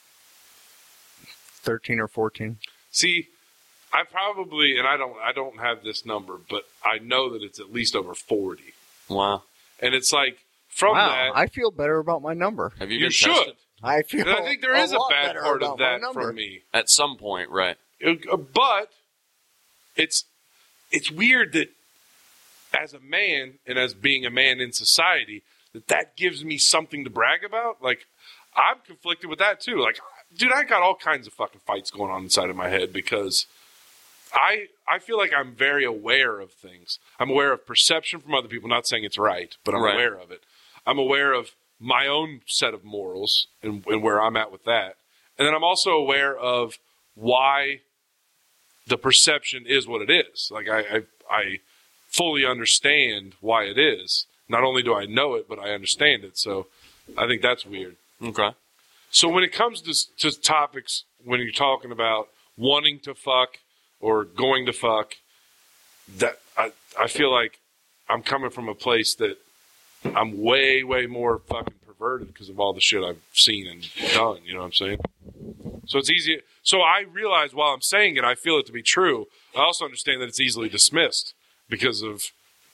S5: 13 or 14.
S2: See, I probably, and I don't have this number, but I know that it's at least over 40.
S4: Wow.
S2: And it's from
S5: Wow,
S2: that,
S5: I feel better about my number.
S4: Have you
S2: you
S4: been
S2: should.
S4: tested?
S5: I feel.
S2: And I think there is a
S5: lot
S2: bad
S5: better
S2: part
S5: about
S2: of
S5: my
S2: that
S5: number.
S2: for me.
S4: At some point, right.
S2: But it's weird that as a man and as being a man in society, that gives me something to brag about. I'm conflicted with that too. Dude, I got all kinds of fucking fights going on inside of my head because I feel like I'm very aware of things. I'm aware of perception from other people. Not saying it's right, but I'm
S4: Right.
S2: aware of it. I'm aware of my own set of morals and where I'm at with that. And then I'm also aware of why the perception is what it is. I fully understand why it is. Not only do I know it, but I understand it. So I think that's weird.
S4: Okay.
S2: So when it comes to topics, when you're talking about wanting to fuck or going to fuck, that I feel like I'm coming from a place that I'm way, way more fucking perverted because of all the shit I've seen and done. You know what I'm saying? So it's easy. So I realize while I'm saying it, I feel it to be true. I also understand that it's easily dismissed because of,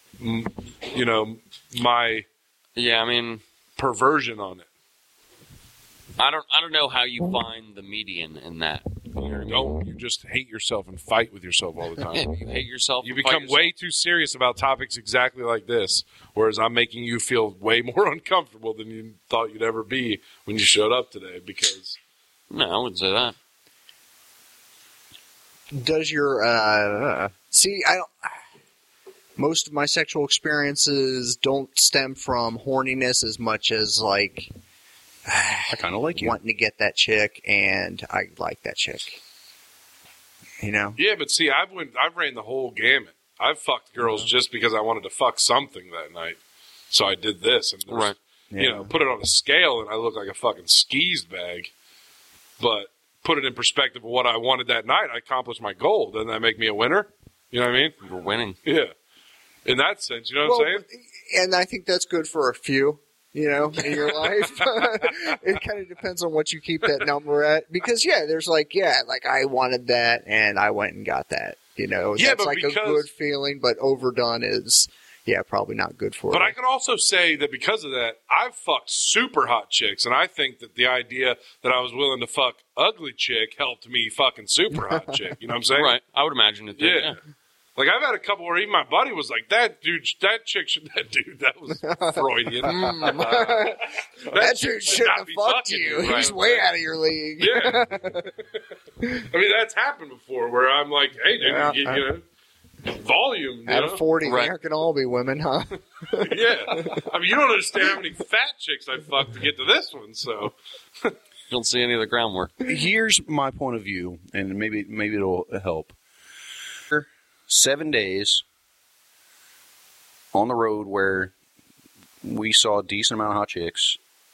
S2: my
S4: Yeah, I mean,
S2: perversion on it.
S4: I don't know how you find the median in that. You know what I mean?
S2: Don't you just hate yourself and fight with yourself all the time?
S4: You hate yourself.
S2: You
S4: and fight
S2: become way
S4: yourself.
S2: too serious about topics exactly like this, whereas I'm making you feel way more uncomfortable than you thought you'd ever be when you showed up today because...
S4: No, I wouldn't say that.
S5: Does your see? I don't. most of my sexual experiences don't stem from horniness as much as, like,
S1: I kind of like you.
S5: wanting to get that chick, and I like that chick. You know?
S2: Yeah, but see, I've ran the whole gamut. I've fucked girls just because I wanted to fuck something that night. So I did this, and
S4: Right.
S2: you know, put it on a scale, and I look like a fucking skis bag. But put it in perspective of what I wanted that night, I accomplished my goal. Doesn't that make me a winner? You know what I mean?
S4: We're winning.
S2: Yeah. In that sense, you know what I'm saying?
S5: And I think that's good for a few, you know, in your life. It kind of depends on what you keep that number at. Because, yeah, there's like I wanted that, and I went and got that. You know,
S2: Yeah,
S5: that's
S2: but
S5: like a
S2: because-
S5: good feeling, but overdone is, probably not good for
S2: But
S5: you.
S2: I can also say that because of that, I've fucked super hot chicks, and I think that the idea that I was willing to fuck ugly chick helped me fucking super hot chick. You know what I'm saying?
S4: Right. I would imagine it did.
S2: Yeah. Like, I've had a couple where even my buddy was like, that dude, that was Freudian.
S5: that dude shouldn't
S2: not
S5: have
S2: be
S5: fucked
S2: fucking
S5: you.
S2: you,
S5: He's
S2: right?
S5: way out of your league.
S2: Yeah. I mean, that's happened before where I'm like, hey, dude,
S5: Yeah.
S2: you know, volume. You
S5: Out
S2: know?
S5: of 40,
S4: Right.
S5: there can all be women, huh?
S2: Yeah. I mean, you don't understand how many fat chicks I fucked to get to this one, so.
S4: You don't see any of the groundwork.
S1: Here's my point of view, and maybe it'll help. 7 days on the road where we saw a decent amount of hot chicks.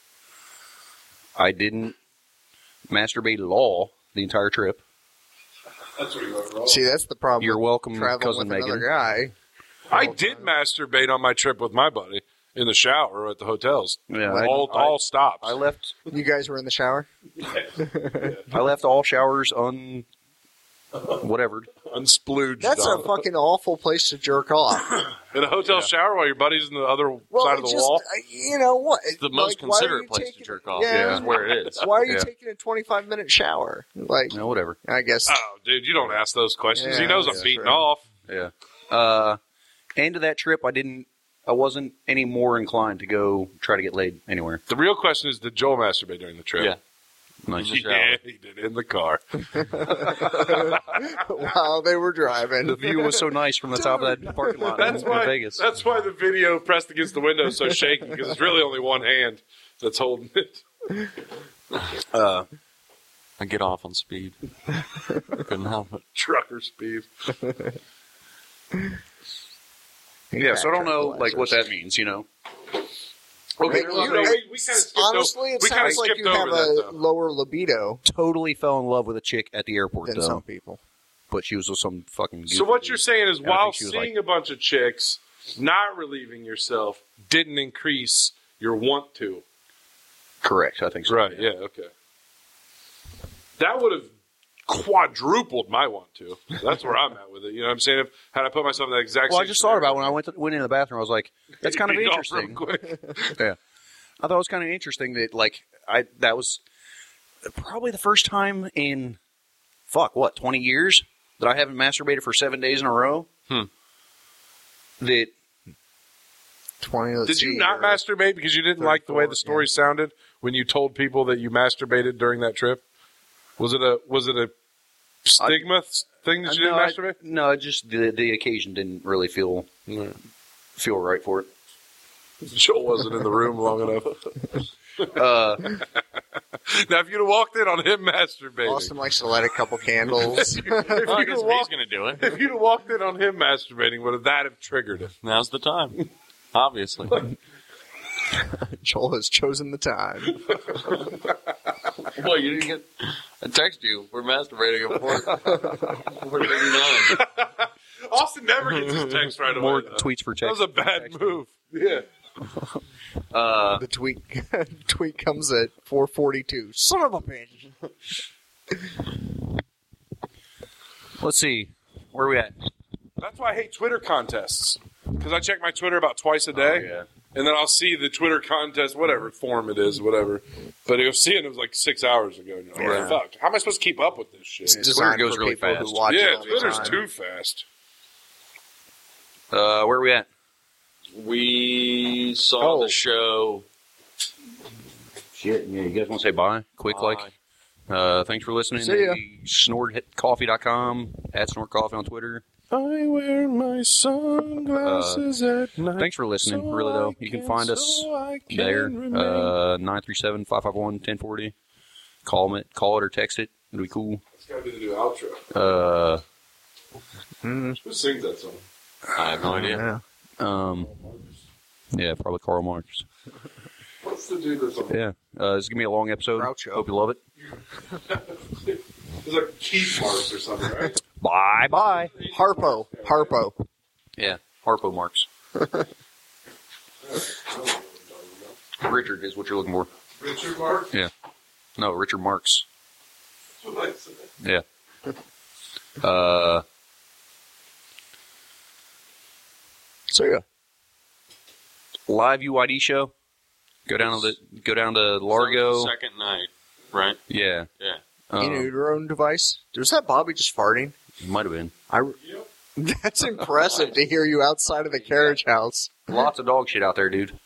S1: I didn't masturbate at all the entire trip.
S2: That's where you went wrong.
S5: See, that's the problem.
S1: You're
S5: with
S1: welcome,
S5: traveling
S1: Cousin
S5: with another
S1: Megan.
S5: guy.
S2: I did masturbate on my trip with my buddy in the shower at the hotels.
S1: Yeah,
S2: All stops.
S1: I left.
S5: You guys were in the shower?
S1: I left all showers whatever.
S2: Unsplooged.
S5: That's a
S2: on.
S5: fucking awful place to jerk off.
S2: In a hotel shower while your buddy's in the other side of the wall.
S5: You know what?
S4: It's the most
S5: Like, why are
S4: considerate
S5: you
S4: place to
S5: taking-
S4: jerk off.
S5: Yeah.
S4: Is where it is.
S5: Why are you
S1: Yeah.
S5: taking a 25-minute shower? Like,
S1: No, whatever.
S5: I guess.
S2: Oh, dude, you don't ask those questions.
S5: Yeah,
S2: he knows I'm
S5: that's
S2: beating
S5: true.
S2: off.
S1: Yeah. End of that trip, I wasn't any more inclined to go try to get laid anywhere.
S2: The real question is, did Joel masturbate during the trip?
S4: Yeah.
S1: Nice.
S4: In the shower.
S2: Yeah, he did in the car.
S5: While they were driving.
S1: The view was so nice from the top of that parking lot
S2: That's
S1: in
S2: why.
S1: Vegas.
S2: That's why the video pressed against the window is so shaky because it's really only one hand that's holding it.
S4: I get off on speed. Couldn't help it.
S2: Trucker speed.
S1: Yeah, so I don't know like what that means, you know.
S2: Okay,
S5: Hey,
S2: we
S5: you-
S2: kind of
S5: hey,
S2: skipped
S5: honestly, it
S2: we kinda
S5: sounds like
S2: skipped
S5: you have
S2: over that,
S5: a
S2: though.
S5: lower libido
S1: Totally fell in love with a chick at the airport
S5: than
S1: though,
S5: some people.
S1: but she was with some fucking. Goofy
S2: So what
S1: dude.
S2: you're saying is,
S1: And I
S2: while
S1: think she was
S2: seeing
S1: like-
S2: a bunch of chicks, not relieving yourself didn't increase your want to.
S1: Correct, I think so.
S2: Right? Yeah. Okay. That would have quadrupled my want to. That's where I'm at with it. You know what I'm saying? Had I put myself in that exact
S1: Well, I
S2: same
S1: just thought about
S2: scenario,
S1: when I went into the bathroom. I was like, that's kind of
S2: beat off real
S1: interesting.
S2: quick.
S1: Yeah, I thought it was kind of interesting that that was probably the first time in 20 years that I haven't masturbated for 7 days in a row. That
S5: 20. let's
S2: Did you
S5: see
S2: not
S5: here.
S2: masturbate because you didn't like the way the story sounded when you told people that you masturbated during that trip? Was it a stigma thing that you didn't masturbate?
S1: No, just the occasion didn't really feel right for it.
S2: Joel wasn't in the room long enough.
S1: Uh,
S2: Now, if you'd have walked in on him masturbating,
S5: Austin likes to light a couple candles.
S4: Well, I guess if he's going to do it,
S2: if you'd have walked in on him masturbating, would that have triggered it?
S4: now's the time. Obviously.
S5: Joel has chosen the time.
S4: Well, you didn't get. I text you. We're masturbating at 4:39.
S2: Austin never gets his text right away.
S1: more
S2: though.
S1: tweets for
S2: That
S1: text.
S2: was a bad move. Yeah.
S5: The tweet comes at 4:42. Son of a bitch.
S1: Let's see, where are we at?
S2: That's why I hate Twitter contests. Because I check my Twitter about twice a day.
S1: yeah.
S2: And then I'll see the Twitter contest, whatever form it is, whatever. But you'll see it was like 6 hours ago. And you're like, fuck, how am I supposed to keep up with this shit?
S5: It's designed
S1: goes
S5: for
S1: really
S5: people
S1: fast.
S5: who watch it
S2: Yeah,
S5: all the
S2: Twitter's
S5: time.
S2: too fast.
S1: Where are we at?
S4: We saw
S5: Oh.
S4: the show.
S1: Shit, yeah, you guys want to say bye? Quick, thanks for listening.
S5: See ya.
S1: Snortcoffee.com, at snortcoffee on Twitter.
S2: I wear my sunglasses at night.
S1: Thanks for listening,
S2: so
S1: really, though.
S2: I
S1: You can
S2: can-
S1: find us
S2: so I can
S1: there,
S2: remain.
S1: 937-551-1040. Call it or text it. It'll be cool.
S2: It's got to be the new outro.
S1: Who
S2: Who sings that song?
S4: I have no idea.
S1: Yeah, probably Karl Marx.
S2: What's the dude that's on?
S1: Yeah, this is gonna be a long episode.
S5: Groucho.
S1: Hope you love it.
S2: It's like Keith Marks or something, right?
S1: Bye bye.
S5: Harpo.
S1: Yeah, Harpo Marx. Richard is what you're looking for.
S2: Richard Marks?
S1: Yeah. No, Richard Marx.
S2: That's what I said.
S1: Yeah.
S5: So yeah.
S1: Live UID show. Go down to Largo.
S4: Second night, right?
S1: Yeah.
S4: Yeah.
S5: In your own device. Was that Bobby just farting?
S1: Might have been.
S5: That's impressive to hear you outside of the carriage house.
S1: Lots of dog shit out there, dude.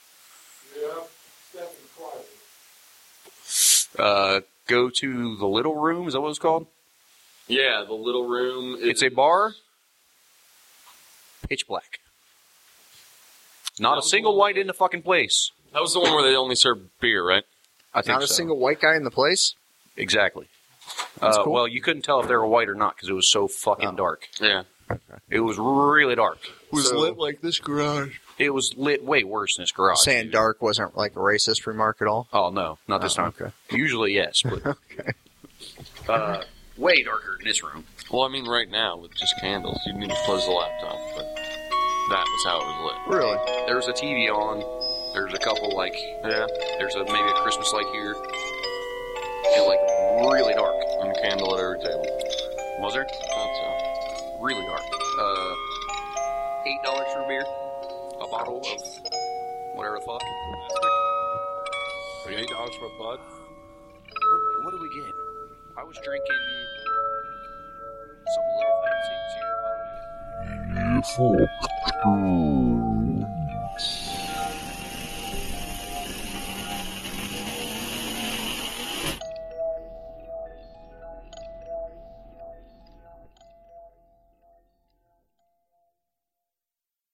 S1: Go to the Little Room. Is that what it's called?
S4: Yeah, the little room.
S1: It's a bar. Pitch black. Not a single light in the fucking place.
S4: That was the one where they only served beer, right?
S1: I think
S5: Not a
S1: so.
S5: single white guy in the place?
S1: Exactly.
S5: Cool.
S1: Well, you couldn't tell if they were white or not because it was so fucking dark.
S4: Yeah.
S1: It was really dark.
S5: Was lit
S3: like this garage.
S1: It was lit way worse than this garage.
S5: Saying dark wasn't like a racist remark at all?
S1: Oh, no. Not this time.
S5: Okay.
S1: Usually, yes. But, way darker in this room.
S4: Well, I mean, right now with just candles, you need to close the laptop, but that was how it was lit.
S5: Really?
S1: There's a TV on. There's a couple,
S4: Yeah.
S1: there's maybe a Christmas light here. And, really dark.
S4: And a candle at every table.
S1: Was there?
S4: Thought so.
S1: Really dark. $8 for beer. A bottle of whatever the fuck.
S2: $8 for a bud?
S1: What did we get? I was drinking some little fancy here.
S6: Fuck.